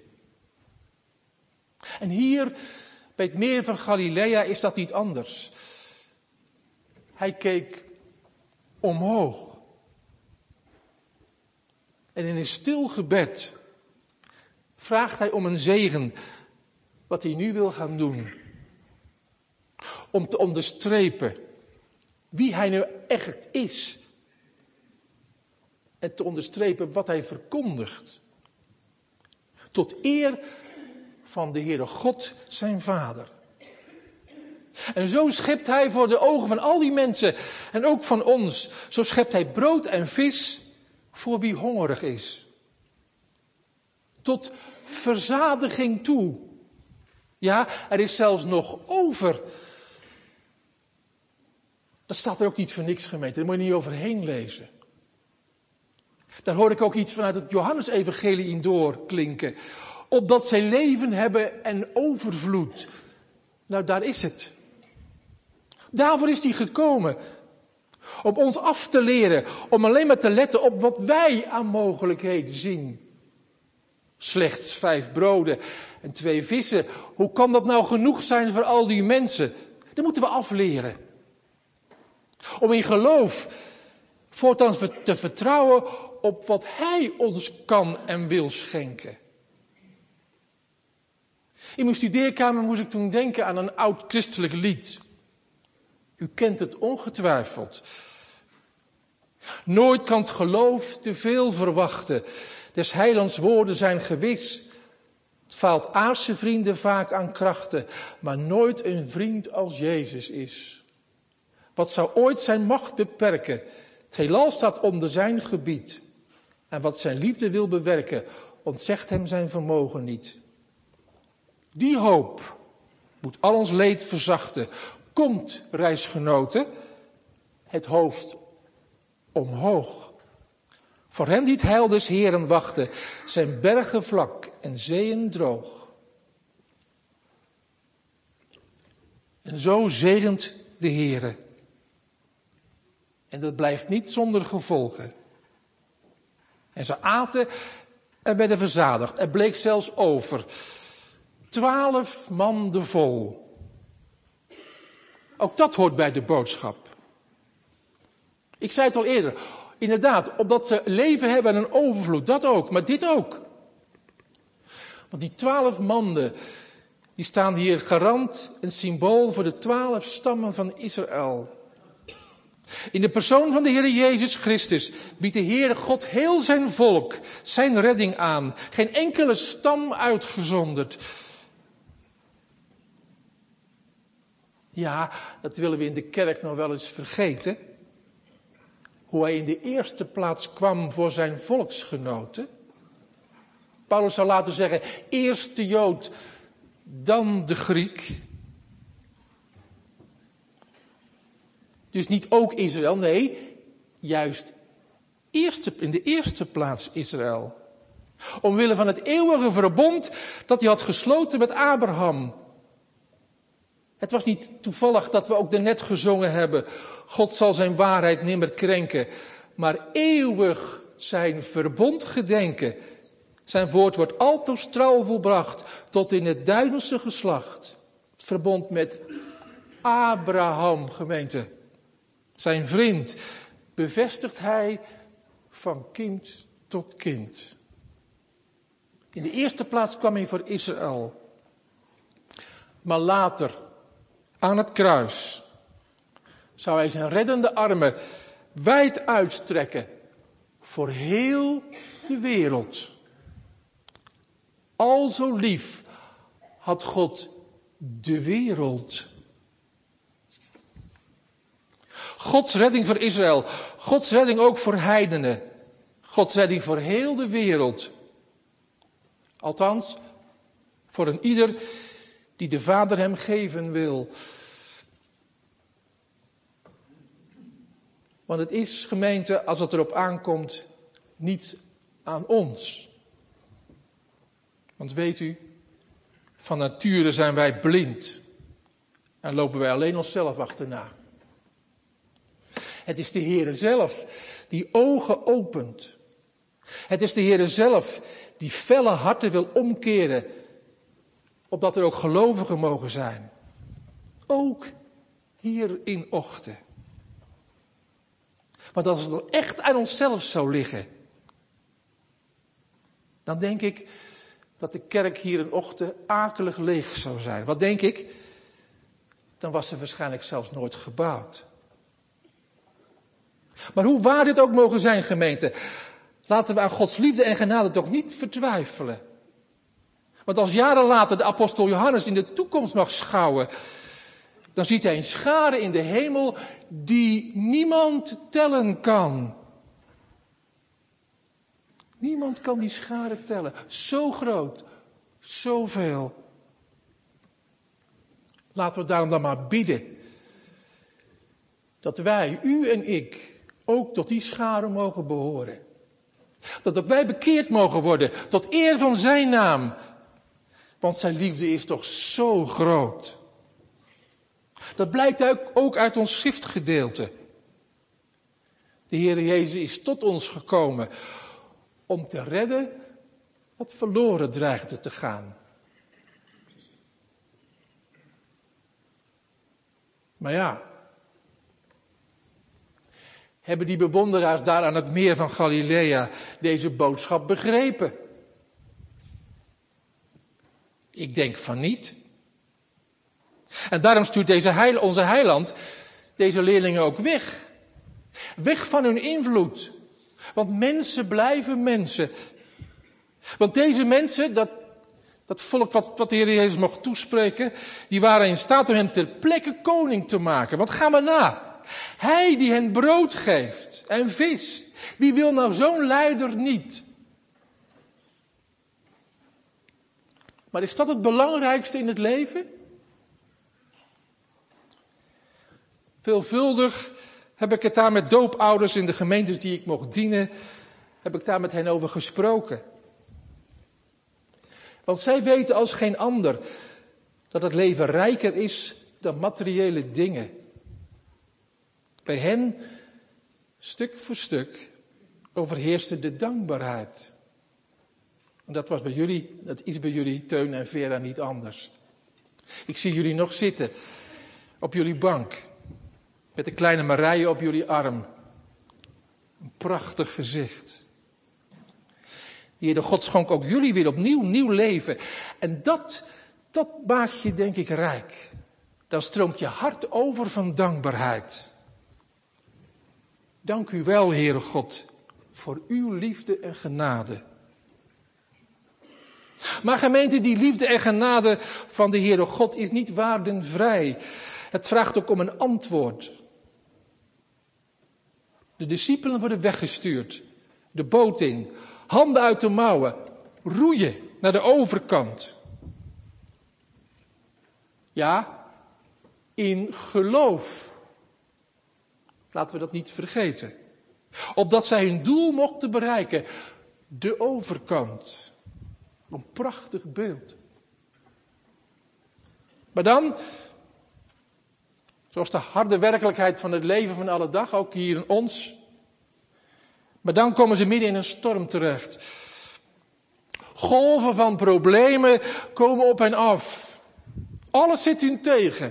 En hier bij het meer van Galilea is dat niet anders. Hij keek omhoog. En in een stil gebed vraagt hij om een zegen wat hij nu wil gaan doen. Om te onderstrepen wie hij nu echt is. En te onderstrepen wat hij verkondigt. Tot eer van de Heere God, zijn Vader. En zo schept hij voor de ogen van al die mensen en ook van ons. Zo schept hij brood en vis voor wie hongerig is. Tot verzadiging toe. Ja, er is zelfs nog over. Dat staat er ook niet voor niks, gemeente. Daar moet je niet overheen lezen. Daar hoor ik ook iets vanuit het Johannesevangelie in doorklinken. Opdat zij leven hebben en overvloed. Nou, daar is het. Daarvoor is hij gekomen. Om ons af te leren. Om alleen maar te letten op wat wij aan mogelijkheden zien. Slechts 5 broden en 2 vissen. Hoe kan dat nou genoeg zijn voor al die mensen? Dat moeten we afleren. Om in geloof voortaan te vertrouwen op wat hij ons kan en wil schenken. In mijn studeerkamer moest ik toen denken aan een oud christelijk lied. U kent het ongetwijfeld. Nooit kan het geloof te veel verwachten. Des heilands woorden zijn gewis. Het faalt aardse vrienden vaak aan krachten, maar nooit een vriend als Jezus is. Wat zou ooit zijn macht beperken? Het heelal staat onder zijn gebied. En wat zijn liefde wil bewerken, ontzegt hem zijn vermogen niet. Die hoop moet al ons leed verzachten. Komt, reisgenoten, het hoofd omhoog. Voor hen die het heil des Heeren wachten, zijn bergen vlak en zeeën droog. En zo zegent de Heere. En dat blijft niet zonder gevolgen. En ze aten en werden verzadigd. Er bleek zelfs over. 12 manden vol. Ook dat hoort bij de boodschap. Ik zei het al eerder. Inderdaad, opdat ze leven hebben en een overvloed. Dat ook, maar dit ook. Want die 12 manden, die staan hier garant, een symbool voor de 12 stammen van Israël. In de persoon van de Heer Jezus Christus biedt de Heere God heel zijn volk zijn redding aan. Geen enkele stam uitgezonderd. Ja, dat willen we in de kerk nog wel eens vergeten. Hoe hij in de eerste plaats kwam voor zijn volksgenoten. Paulus zou laten zeggen, eerst de Jood, dan de Griek. Dus niet ook Israël, nee, juist in de eerste plaats Israël. Omwille van het eeuwige verbond dat hij had gesloten met Abraham. Het was niet toevallig dat we ook daarnet gezongen hebben. God zal zijn waarheid nimmer krenken, maar eeuwig zijn verbond gedenken. Zijn woord wordt altoos trouw volbracht tot in het duizendste geslacht. Het verbond met Abraham, gemeente. Zijn vriend bevestigt hij van kind tot kind. In de eerste plaats kwam hij voor Israël. Maar later, aan het kruis, zou hij zijn reddende armen wijd uitstrekken voor heel de wereld. Al zo lief had God de wereld. Gods redding voor Israël. Gods redding ook voor heidenen. Gods redding voor heel de wereld. Althans, voor een ieder die de Vader hem geven wil. Want het is, gemeente, als het erop aankomt, niet aan ons. Want weet u, van nature zijn wij blind. En lopen wij alleen onszelf achterna. Het is de Heere zelf die ogen opent. Het is de Heere zelf die felle harten wil omkeren. Opdat er ook gelovigen mogen zijn. Ook hier in Ochten. Want als het er echt aan onszelf zou liggen. Dan denk ik dat de kerk hier in Ochten akelig leeg zou zijn. Wat denk ik? Dan was ze waarschijnlijk zelfs nooit gebouwd. Maar hoe waar dit ook mogen zijn, gemeente, laten we aan Gods liefde en genade toch niet vertwijfelen. Want als jaren later de apostel Johannes in de toekomst mag schouwen, dan ziet hij een schare in de hemel die niemand tellen kan. Niemand kan die schare tellen. Zo groot, zoveel. Laten we daarom dan maar bidden. Dat wij, u en ik, ook tot die schare mogen behoren. Dat ook wij bekeerd mogen worden, tot eer van zijn naam. Want zijn liefde is toch zo groot. Dat blijkt ook uit ons schriftgedeelte. De Heer Jezus is tot ons gekomen om te redden wat verloren dreigde te gaan. Maar ja, hebben die bewonderaars daar aan het meer van Galilea deze boodschap begrepen? Ik denk van niet. En daarom stuurt onze heiland deze leerlingen ook weg. Weg van hun invloed. Want mensen blijven mensen. Want deze mensen, dat volk wat de Heer Jezus mocht toespreken, die waren in staat om hem ter plekke koning te maken. Want ga maar na. Hij die hen brood geeft en vis. Wie wil nou zo'n leider niet? Maar is dat het belangrijkste in het leven? Veelvuldig heb ik het daar met doopouders in de gemeentes die ik mocht dienen, heb ik daar met hen over gesproken. Want zij weten als geen ander dat het leven rijker is dan materiële dingen. Bij hen, stuk voor stuk, overheerste de dankbaarheid. En dat is bij jullie, Teun en Vera, niet anders. Ik zie jullie nog zitten, op jullie bank, met de kleine Marije op jullie arm. Een prachtig gezicht. De Heer de God schonk ook jullie weer opnieuw nieuw leven. En dat maakt je, denk ik, rijk. Dan stroomt je hart over van dankbaarheid. Dank u wel, Heere God, voor uw liefde en genade. Maar gemeente, die liefde en genade van de Heere God is niet waardenvrij. Het vraagt ook om een antwoord. De discipelen worden weggestuurd, de boot in, handen uit de mouwen, roeien naar de overkant. Ja, in geloof. Laten we dat niet vergeten. Opdat zij hun doel mochten bereiken, de overkant. Een prachtig beeld. Maar dan, zoals de harde werkelijkheid van het leven van alle dag, ook hier in ons. Maar dan komen ze midden in een storm terecht. Golven van problemen komen op hen af. Alles zit hun tegen.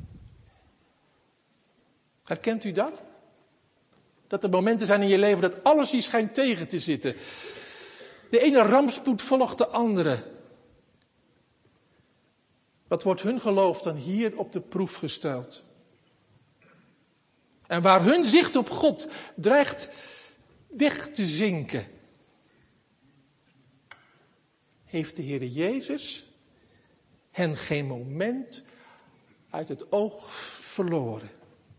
Herkent u dat? Dat er momenten zijn in je leven dat alles je schijnt tegen te zitten. De ene rampspoed volgt de andere. Wat wordt hun geloof dan hier op de proef gesteld? En waar hun zicht op God dreigt weg te zinken, heeft de Heer Jezus hen geen moment uit het oog verloren.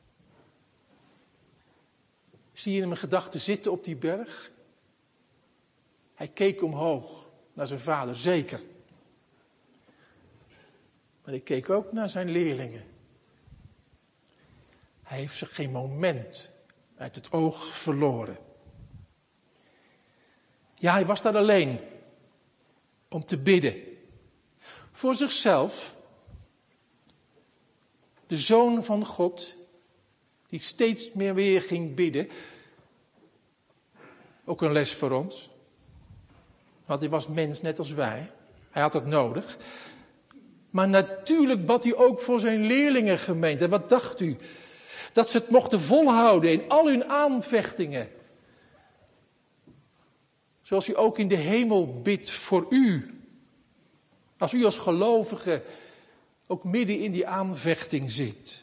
Zie je hem in gedachten zitten op die berg? Hij keek omhoog naar zijn vader, zeker. Maar hij keek ook naar zijn leerlingen. Hij heeft ze geen moment uit het oog verloren. Ja, hij was daar alleen om te bidden. Voor zichzelf, de Zoon van God, die steeds meer weer ging bidden. Ook een les voor ons. Want hij was mens net als wij. Hij had het nodig. Maar natuurlijk bad hij ook voor zijn leerlingengemeente. En wat dacht u? Dat ze het mochten volhouden in al hun aanvechtingen. Zoals u ook in de hemel bidt voor u. Als u als gelovige ook midden in die aanvechting zit.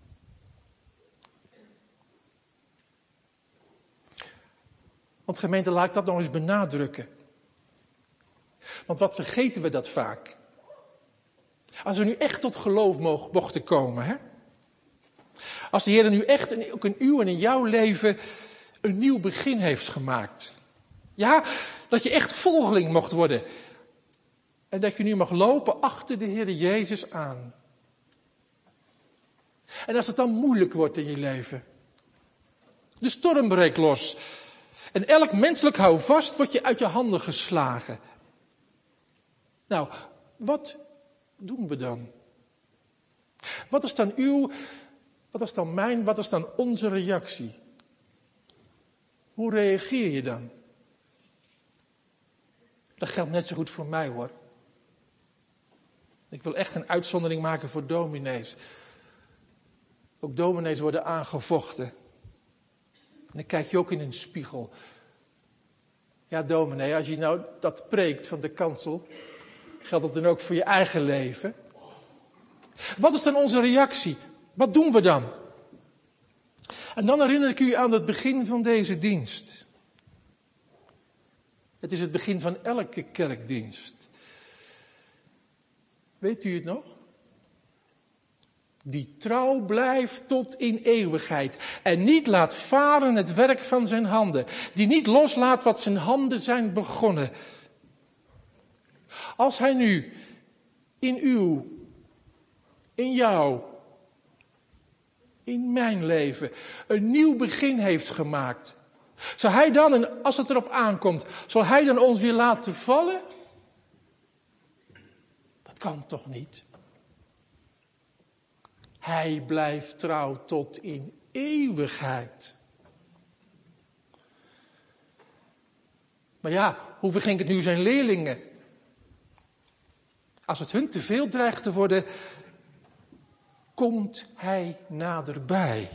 Want gemeente, laat ik dat nog eens benadrukken. Want wat vergeten we dat vaak? Als we nu echt tot geloof mochten komen, hè? Als de Heer nu echt ook in uw en in jouw leven een nieuw begin heeft gemaakt. Ja, dat je echt volgeling mocht worden. En dat je nu mag lopen achter de Heer Jezus aan. En als het dan moeilijk wordt in je leven. De storm breekt los. En elk menselijk houvast wordt je uit je handen geslagen. Nou, wat doen we dan? Wat is dan uw, wat is dan mijn, wat is dan onze reactie? Hoe reageer je dan? Dat geldt net zo goed voor mij, hoor. Ik wil echt een uitzondering maken voor dominees. Ook dominees worden aangevochten. En dan kijk je ook in een spiegel. Ja, dominee, als je nou dat preekt van de kansel, geldt dat dan ook voor je eigen leven? Wat is dan onze reactie? Wat doen we dan? En dan herinner ik u aan het begin van deze dienst. Het is het begin van elke kerkdienst. Weet u het nog? Die trouw blijft tot in eeuwigheid. En niet laat varen het werk van zijn handen. Die niet loslaat wat zijn handen zijn begonnen. Als hij nu in u, in jou, in mijn leven een nieuw begin heeft gemaakt. Zal hij dan, en als het erop aankomt, zal hij dan ons weer laten vallen? Dat kan toch niet? Hij blijft trouw tot in eeuwigheid. Maar ja, hoe verging het nu zijn leerlingen? Als het hun te veel dreigt te worden, komt hij naderbij.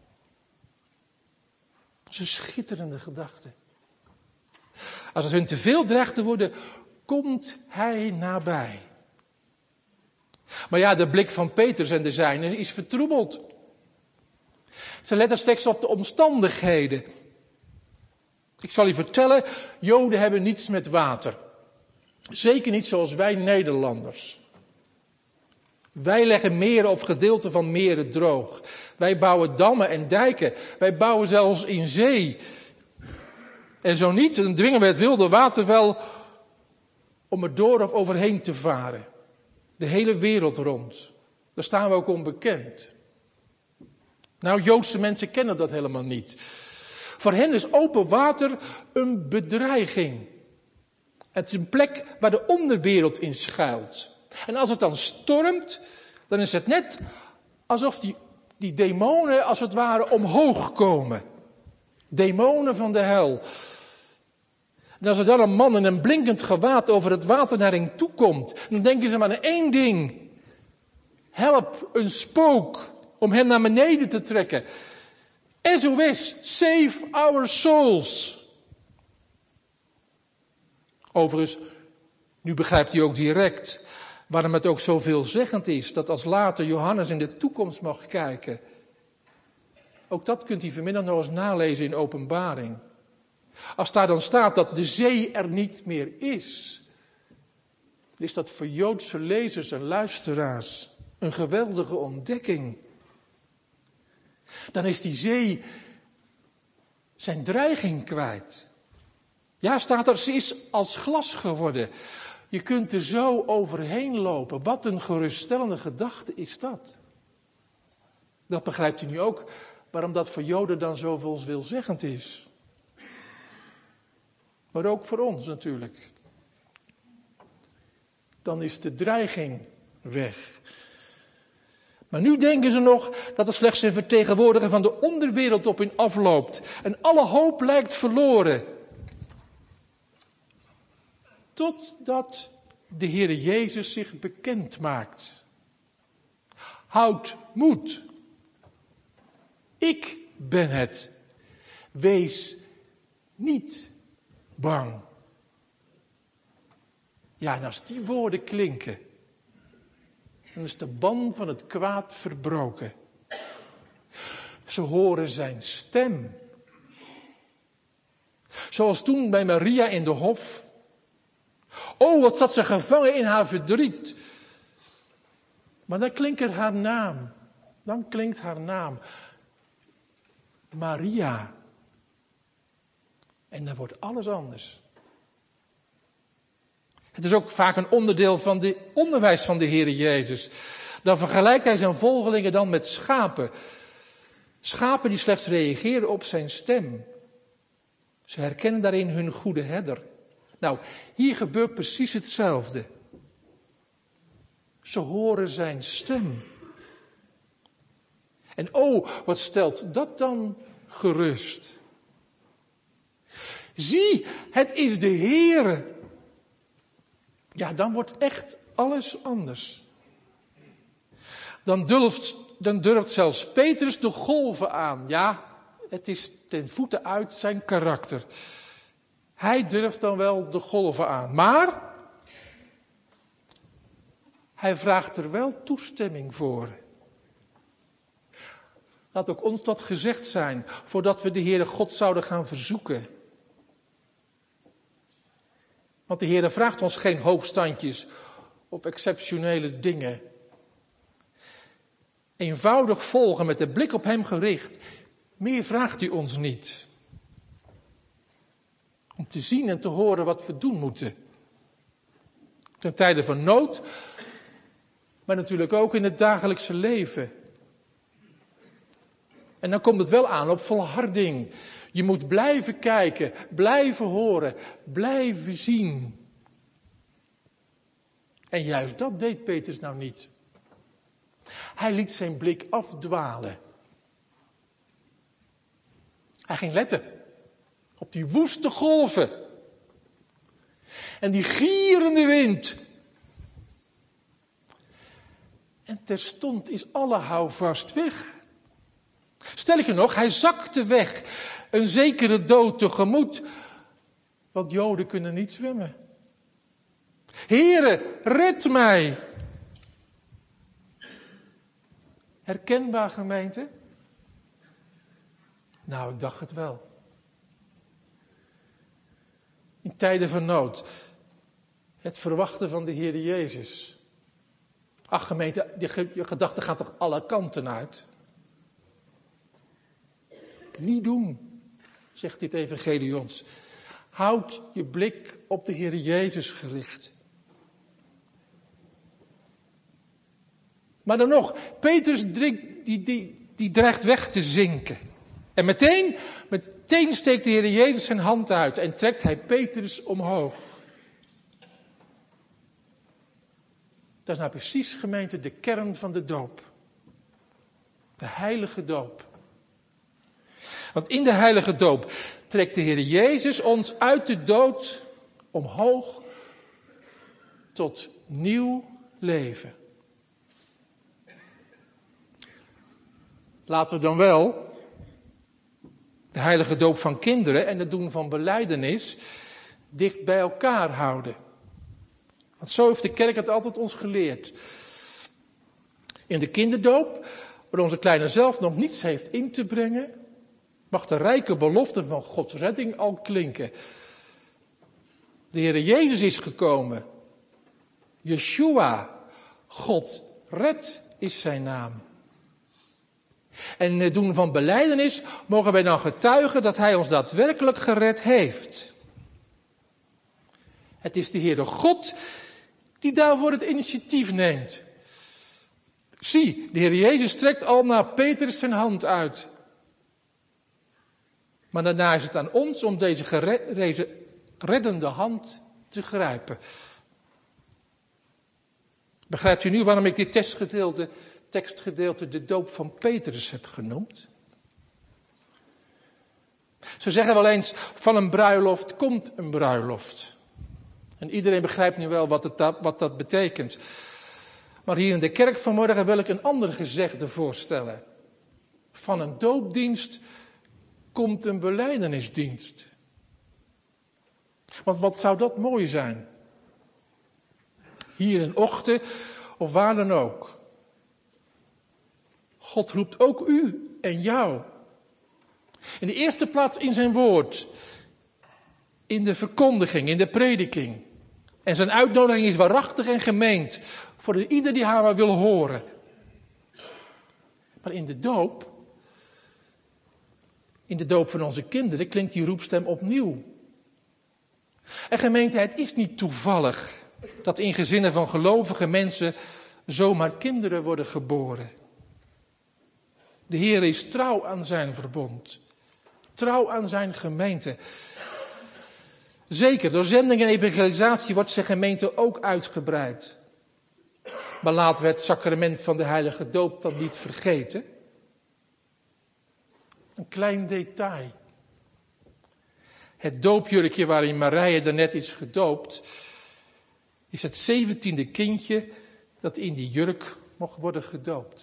Dat is een schitterende gedachte. Als het hun te veel dreigt te worden, komt hij nabij. Maar ja, de blik van Petrus en de zijnen is vertroebeld. Ze letten steeds op de omstandigheden. Ik zal u vertellen, Joden hebben niets met water. Zeker niet zoals wij Nederlanders. Wij leggen meren of gedeelten van meren droog. Wij bouwen dammen en dijken. Wij bouwen zelfs in zee. En zo niet, dan dwingen we het wilde water wel om er door of overheen te varen. De hele wereld rond. Daar staan we ook onbekend. Nou, Joodse mensen kennen dat helemaal niet. Voor hen is open water een bedreiging. Het is een plek waar de onderwereld in schuilt. En als het dan stormt, dan is het net alsof die demonen als het ware omhoog komen. Demonen van de hel. En als er dan een man in een blinkend gewaad over het water naar hen toe komt, dan denken ze maar aan één ding. Help, een spook, om hem naar beneden te trekken. SOS, save our souls. Overigens, nu begrijpt u ook direct waarom het ook zo veelzeggend is dat als later Johannes in de toekomst mag kijken. Ook dat kunt u vanmiddag nog eens nalezen in Openbaring. Als daar dan staat dat de zee er niet meer is, dan is dat voor Joodse lezers en luisteraars een geweldige ontdekking. Dan is die zee zijn dreiging kwijt. Ja, staat er, ze is als glas geworden. Je kunt er zo overheen lopen. Wat een geruststellende gedachte is dat. Dat begrijpt u nu ook, waarom dat voor Joden dan zoveel veelzeggend is. Maar ook voor ons natuurlijk. Dan is de dreiging weg. Maar nu denken ze nog dat er slechts een vertegenwoordiger van de onderwereld op hen afloopt. En alle hoop lijkt verloren. Totdat de Heere Jezus zich bekend maakt. Houd moed. Ik ben het. Wees niet bang. Ja, en als die woorden klinken, dan is de ban van het kwaad verbroken. Ze horen zijn stem. Zoals toen bij Maria in de hof. Oh, wat zat ze gevangen in haar verdriet. Maar dan klinkt er haar naam. Dan klinkt haar naam Maria. En dan wordt alles anders. Het is ook vaak een onderdeel van het onderwijs van de Heere Jezus. Dan vergelijkt hij zijn volgelingen dan met schapen. Schapen die slechts reageren op zijn stem. Ze herkennen daarin hun goede herder. Nou, hier gebeurt precies hetzelfde. Ze horen zijn stem. En wat stelt dat dan gerust? Zie, het is de Heere. Ja, dan wordt echt alles anders. Dan durft zelfs Petrus de golven aan. Ja, het is ten voeten uit zijn karakter. Hij durft dan wel de golven aan. Maar hij vraagt er wel toestemming voor. Laat ook ons dat gezegd zijn, voordat we de Heere God zouden gaan verzoeken. Want de Heere vraagt ons geen hoogstandjes of exceptionele dingen. Eenvoudig volgen met de blik op hem gericht. Meer vraagt hij ons niet. Om te zien en te horen wat we doen moeten. Ten tijde van nood, maar natuurlijk ook in het dagelijkse leven. En dan komt het wel aan op volharding. Je moet blijven kijken, blijven horen, blijven zien. En juist dat deed Petrus nou niet. Hij liet zijn blik afdwalen. Hij ging letten op die woeste golven. En die gierende wind. En terstond is alle houvast weg. Sterker nog, hij zakte weg. Een zekere dood tegemoet. Want Joden kunnen niet zwemmen. Heere, red mij. Herkenbaar, gemeente? Nou, ik dacht het wel. In tijden van nood. Het verwachten van de Heere Jezus. Ach, gemeente, je gedachten gaan toch alle kanten uit? Niet doen, zegt dit evangelie ons. Houd je blik op de Heere Jezus gericht. Maar dan nog, Petrus die dreigt weg te zinken. En meteen steekt de Heere Jezus zijn hand uit en trekt hij Petrus omhoog. Dat is nou precies, gemeente, de kern van de doop. De heilige doop. Want in de heilige doop trekt de Heer Jezus ons uit de dood omhoog tot nieuw leven. Laten we dan wel de heilige doop van kinderen en het doen van belijdenis dicht bij elkaar houden. Want zo heeft de kerk het altijd ons geleerd. In de kinderdoop, waar onze kleine zelf nog niets heeft in te brengen, mag de rijke belofte van Gods redding al klinken. De Heere Jezus is gekomen. Yeshua, God redt is zijn naam. En in het doen van belijdenis mogen wij dan getuigen dat hij ons daadwerkelijk gered heeft. Het is de Heere God die daarvoor het initiatief neemt. Zie, de Heer Jezus strekt al naar Petrus zijn hand uit. Maar daarna is het aan ons om deze reddende hand te grijpen. Begrijpt u nu waarom ik dit tekstgedeelte de doop van Petrus heb genoemd? Ze zeggen wel eens, van een bruiloft komt een bruiloft. En iedereen begrijpt nu wel wat dat betekent. Maar hier in de kerk vanmorgen wil ik een ander gezegde voorstellen. Van een doopdienst komt een belijdenisdienst. Want wat zou dat mooi zijn? Hier in Ochten of waar dan ook. God roept ook u en jou. In de eerste plaats in zijn woord. In de verkondiging, in de prediking. En zijn uitnodiging is waarachtig en gemeend. Voor ieder die haar maar wil horen. Maar in de doop van onze kinderen, klinkt die roepstem opnieuw. En gemeente, het is niet toevallig dat in gezinnen van gelovige mensen zomaar kinderen worden geboren. De Heer is trouw aan zijn verbond. Trouw aan zijn gemeente. Zeker, door zending en evangelisatie wordt zijn gemeente ook uitgebreid. Maar laten we het sacrament van de heilige doop dan niet vergeten. Een klein detail. Het doopjurkje waarin Marije daarnet is gedoopt, is het 17e kindje dat in die jurk mocht worden gedoopt.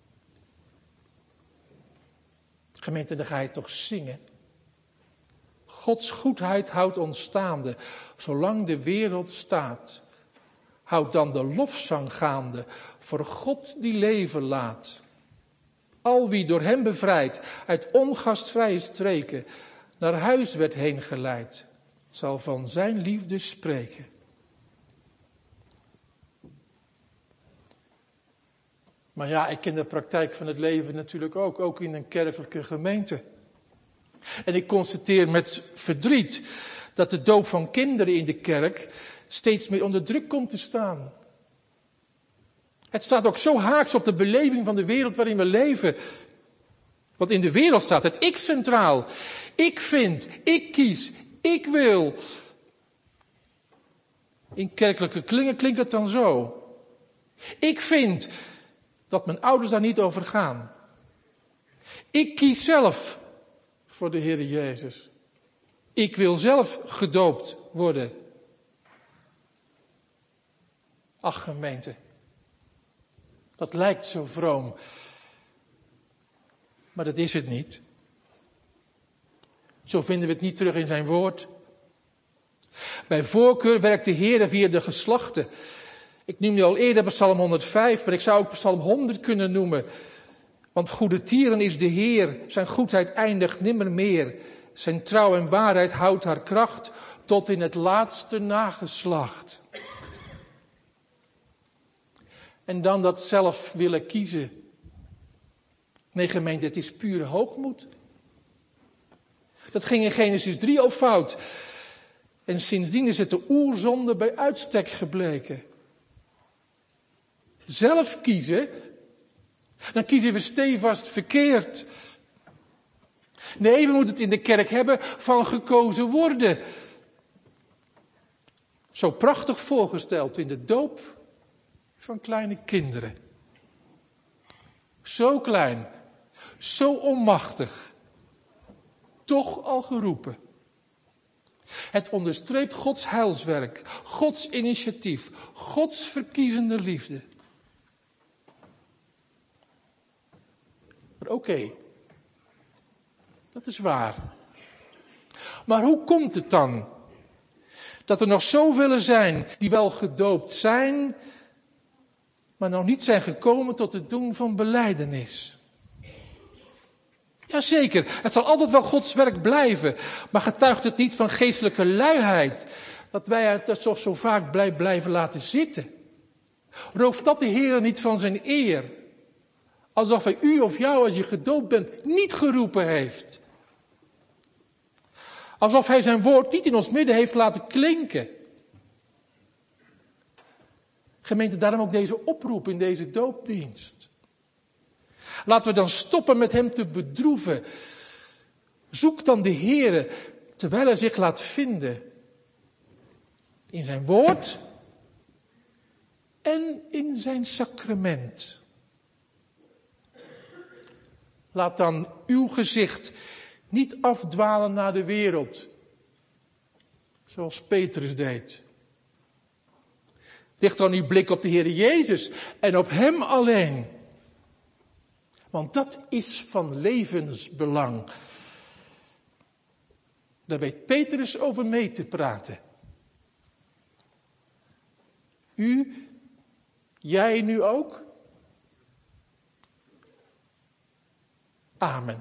Gemeente, dan ga je toch zingen. Gods goedheid houdt ons staande, zolang de wereld staat. Houd dan de lofzang gaande, voor God die leven laat. Al wie door hem bevrijd, uit ongastvrije streken, naar huis werd heen geleid, zal van zijn liefde spreken. Maar ja, ik ken de praktijk van het leven natuurlijk ook in een kerkelijke gemeente. En ik constateer met verdriet dat de doop van kinderen in de kerk steeds meer onder druk komt te staan. Het staat ook zo haaks op de beleving van de wereld waarin we leven. Want in de wereld staat het ik centraal. Ik vind, ik kies, ik wil. In kerkelijke kringen klinkt het dan zo. Ik vind dat mijn ouders daar niet over gaan. Ik kies zelf voor de Heer Jezus. Ik wil zelf gedoopt worden. Ach, gemeente. Dat lijkt zo vroom. Maar dat is het niet. Zo vinden we het niet terug in zijn woord. Bij voorkeur werkt de Heer via de geslachten. Ik noemde al eerder Psalm 105, maar ik zou ook Psalm 100 kunnen noemen. Want goede tieren is de Heer, zijn goedheid eindigt nimmer meer. Zijn trouw en waarheid houdt haar kracht tot in het laatste nageslacht. En dan dat zelf willen kiezen. Nee, gemeente, het is pure hoogmoed. Dat ging in Genesis 3 al fout. En sindsdien is het de oerzonde bij uitstek gebleken. Zelf kiezen, dan kiezen we stevast verkeerd. Nee, we moeten het in de kerk hebben van gekozen worden. Zo prachtig voorgesteld in de doop van kleine kinderen. Zo klein, zo onmachtig, toch al geroepen. Het onderstreept Gods heilswerk, Gods initiatief, Gods verkiezende liefde. Maar oké, dat is waar. Maar hoe komt het dan dat er nog zoveel zijn die wel gedoopt zijn, maar nog niet zijn gekomen tot het doen van belijdenis? Jazeker, het zal altijd wel Gods werk blijven, maar getuigt het niet van geestelijke luiheid, dat wij het toch zo vaak blijven laten zitten? Rooft dat de Heer niet van zijn eer? Alsof hij u of jou, als je gedoopt bent, niet geroepen heeft. Alsof hij zijn woord niet in ons midden heeft laten klinken. Gemeente, daarom ook deze oproep in deze doopdienst. Laten we dan stoppen met hem te bedroeven. Zoek dan de Heere, terwijl hij zich laat vinden. In zijn woord en in zijn sacrament. Laat dan uw gezicht niet afdwalen naar de wereld, zoals Petrus deed. Richt dan uw blik op de Heer Jezus en op hem alleen. Want dat is van levensbelang. Daar weet Petrus over mee te praten. U, jij nu ook? Amen.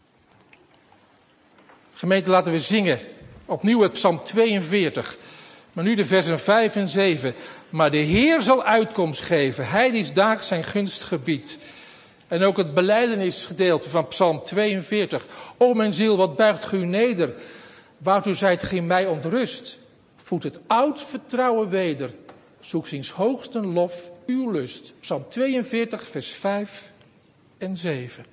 Gemeente, laten we zingen. Opnieuw het Psalm 42. Maar nu de versen 5 en 7. Maar de Heer zal uitkomst geven. Hij die daags zijn gunst gebiedt. En ook het belijdenisgedeelte van Psalm 42. O mijn ziel, wat buigt u neder? Waartoe zijt gij mij ontrust? Voed het oud vertrouwen weder. Zoek ziens hoogsten lof, uw lust. Psalm 42, vers 5 en 7.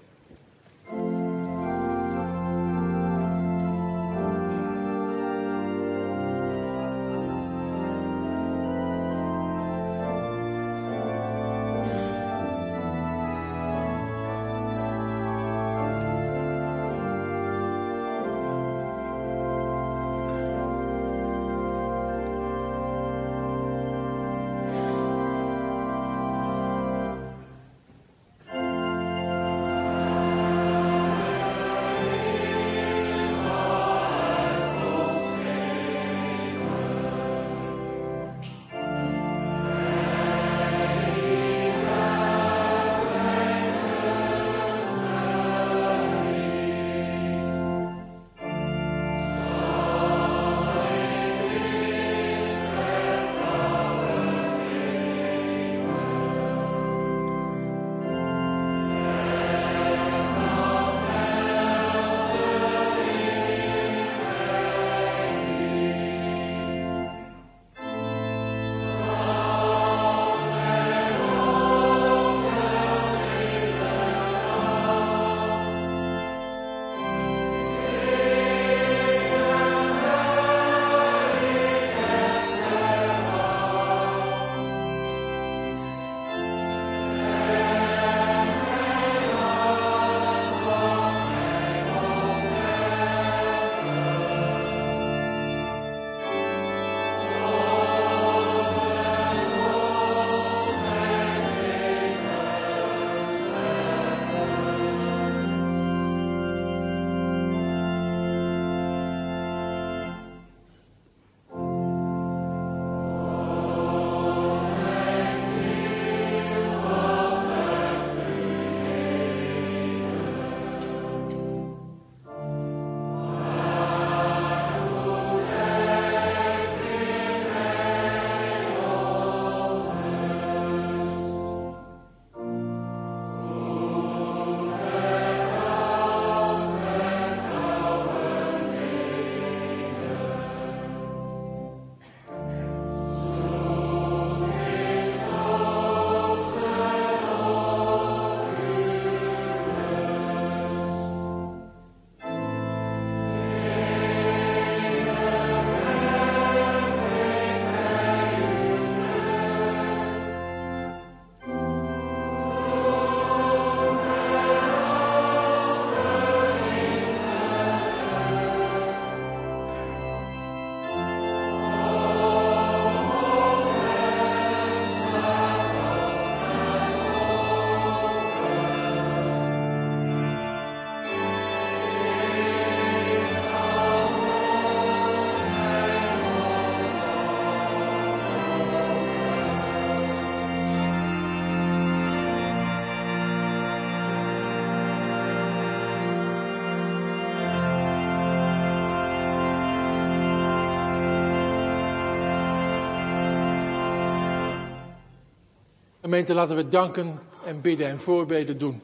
Gemeente, laten we danken en bidden en voorbeden doen.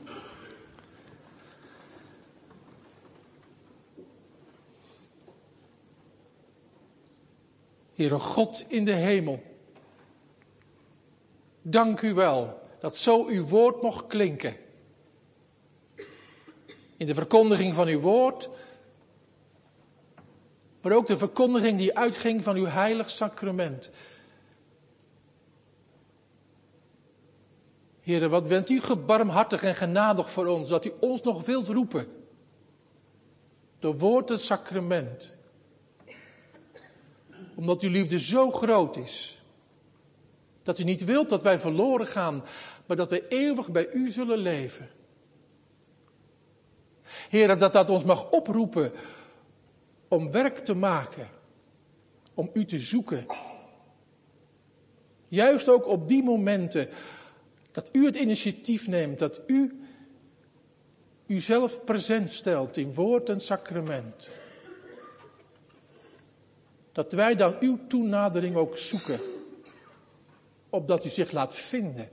Heere God in de hemel, dank u wel dat zo uw woord mocht klinken. In de verkondiging van uw woord, maar ook de verkondiging die uitging van uw heilig sacrament. Heere, wat bent u gebarmhartig en genadig voor ons, dat u ons nog wilt roepen. Door woord en sacrament. Omdat uw liefde zo groot is. Dat u niet wilt dat wij verloren gaan, maar dat wij eeuwig bij u zullen leven. Heere, dat ons mag oproepen om werk te maken. Om u te zoeken. Juist ook op die momenten dat u het initiatief neemt, dat u uzelf present stelt in woord en sacrament. Dat wij dan uw toenadering ook zoeken. Opdat u zich laat vinden.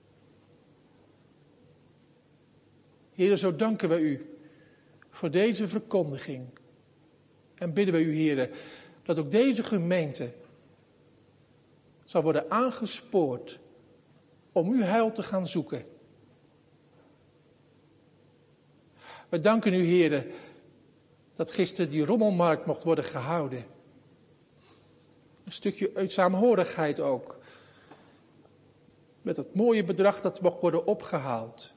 Heere, zo danken wij u voor deze verkondiging. En bidden wij u, Heere, dat ook deze gemeente zal worden aangespoord om uw heil te gaan zoeken. We danken u, Heere, dat gisteren die rommelmarkt mocht worden gehouden. Een stukje uit saamhorigheid ook. Met het mooie bedrag dat mocht worden opgehaald.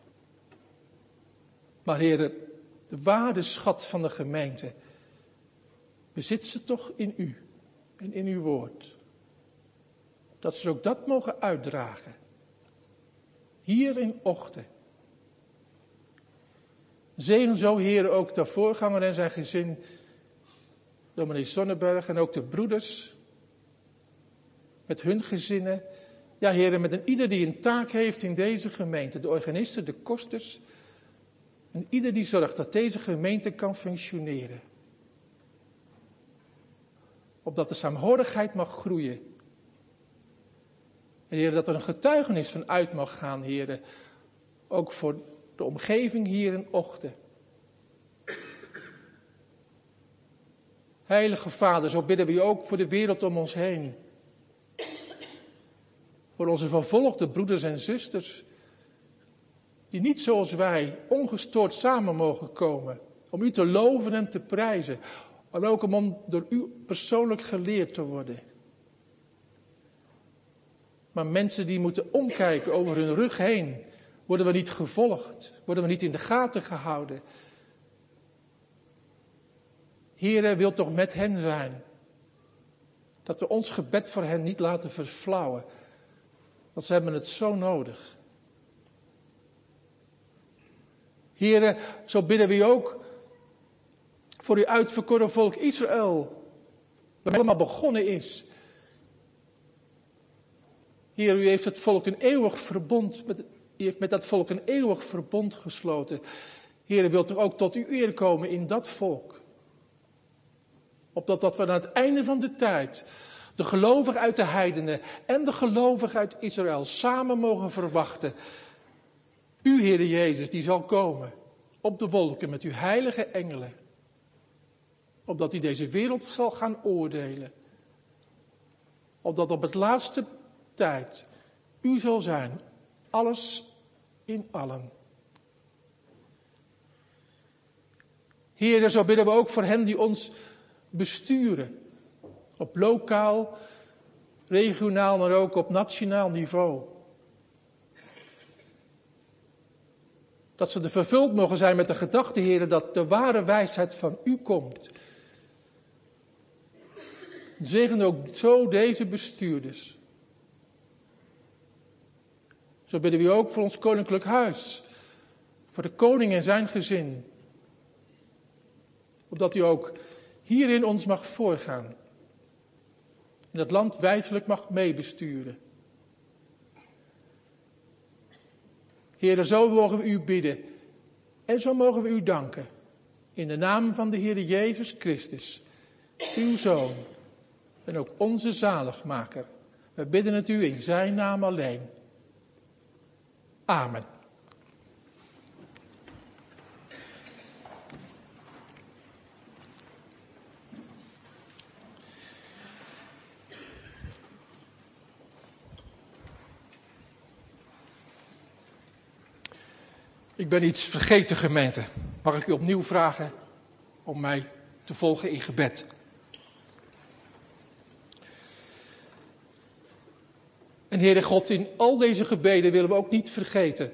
Maar Heere, de ware schat van de gemeente bezit ze toch in u en in uw woord. Dat ze ook dat mogen uitdragen. Hier in Ochten. Zegen zo, Heer, ook de voorganger en zijn gezin, dominee Sonnenberg en ook de broeders, met hun gezinnen. Ja, Heer, met ieder die een taak heeft in deze gemeente, de organisten, de kosters, en ieder die zorgt dat deze gemeente kan functioneren. Opdat de saamhorigheid mag groeien. En Heer, dat er een getuigenis van uit mag gaan, Heer, ook voor de omgeving hier in Ochten. Heilige Vader, zo bidden we u ook voor de wereld om ons heen. Voor onze vervolgde broeders en zusters, die niet zoals wij ongestoord samen mogen komen, om u te loven en te prijzen, maar ook om door u persoonlijk geleerd te worden. Maar mensen die moeten omkijken over hun rug heen, worden we niet gevolgd, worden we niet in de gaten gehouden. Heere, wil toch met hen zijn, dat we ons gebed voor hen niet laten verflauwen, want ze hebben het zo nodig. Heere, zo bidden we u ook voor uw uitverkoren volk Israël, waar het allemaal begonnen is. Heer, u heeft het volk een eeuwig verbond, u heeft met dat volk een eeuwig verbond gesloten. Heer, u wilt toch ook tot uw eer komen in dat volk. Opdat we aan het einde van de tijd de gelovigen uit de heidenen en de gelovigen uit Israël samen mogen verwachten. U, Heere Jezus, die zal komen op de wolken met uw heilige engelen. Opdat u deze wereld zal gaan oordelen. Opdat op het laatste tijd u zal zijn, alles in allen. Heere, zo bidden we ook voor hen die ons besturen. Op lokaal, regionaal, maar ook op nationaal niveau. Dat ze vervuld mogen zijn met de gedachte, Heere, dat de ware wijsheid van u komt. Zegen ook zo deze bestuurders. Zo bidden we u ook voor ons koninklijk huis. Voor de koning en zijn gezin. Opdat u ook hierin ons mag voorgaan. En het land wijselijk mag meebesturen. Heere, zo mogen we u bidden. En zo mogen we u danken. In de naam van de Heere Jezus Christus. Uw Zoon. En ook onze zaligmaker. We bidden het u in zijn naam alleen. Amen. Ik ben iets vergeten, gemeente. Mag ik u opnieuw vragen om mij te volgen in gebed? En Heere God, in al deze gebeden willen we ook niet vergeten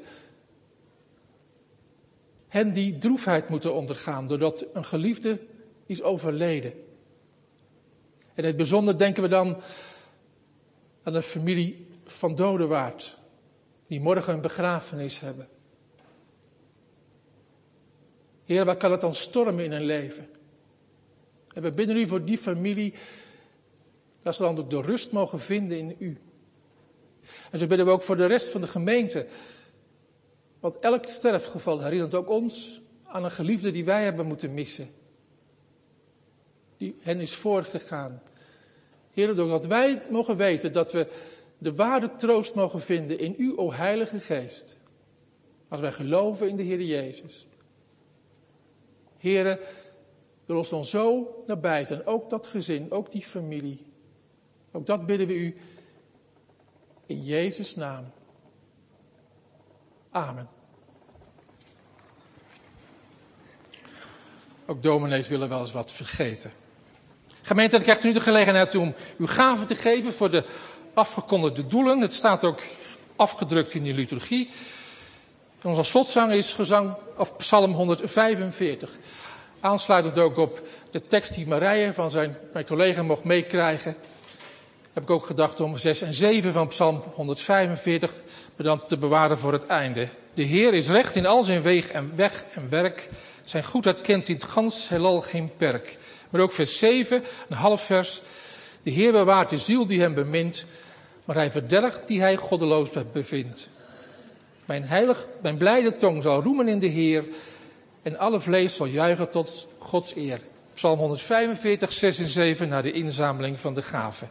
hen die droefheid moeten ondergaan doordat een geliefde is overleden. En in het bijzonder denken we dan aan de familie van Dodewaard, die morgen een begrafenis hebben. Heer, waar kan het dan stormen in een leven? En we bidden u voor die familie, dat ze dan ook de rust mogen vinden in u. En zo bidden we ook voor de rest van de gemeente. Want elk sterfgeval herinnert ook ons aan een geliefde die wij hebben moeten missen. die hen is voorgegaan. Heer, doordat wij mogen weten dat we de ware troost mogen vinden in u, o Heilige Geest. Als wij geloven in de Heer Jezus. Heer, wil ons dan zo nabij zijn. Ook dat gezin, ook die familie. Ook dat bidden we u in Jezus' naam. Amen. Ook dominees willen wel eens wat vergeten. Gemeente, dan krijgt u nu de gelegenheid om uw gaven te geven voor de afgekondigde doelen. Het staat ook afgedrukt in de liturgie. En onze slotzang is Psalm 145. Aansluitend ook op de tekst die Marije van mijn collega mocht meekrijgen, heb ik ook gedacht om 6 en 7 van Psalm 145 bedankt te bewaren voor het einde. De Heer is recht in al zijn weg en werk. Zijn goedheid kent in het gans heelal geen perk. Maar ook vers 7, een half vers. De Heer bewaart de ziel die hem bemint, maar hij verdelgt die hij goddeloos bevindt. Mijn blijde tong zal roemen in de Heer en alle vlees zal juichen tot Gods eer. Psalm 145, 6 en 7 naar de inzameling van de gaven.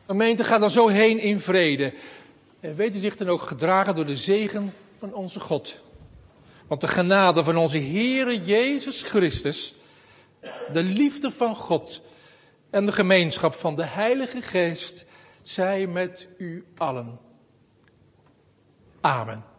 Gemeente, gaat dan zo heen in vrede. En weet u zich dan ook gedragen door de zegen van onze God. Want de genade van onze Heere Jezus Christus, de liefde van God en de gemeenschap van de Heilige Geest zij met u allen. Amen.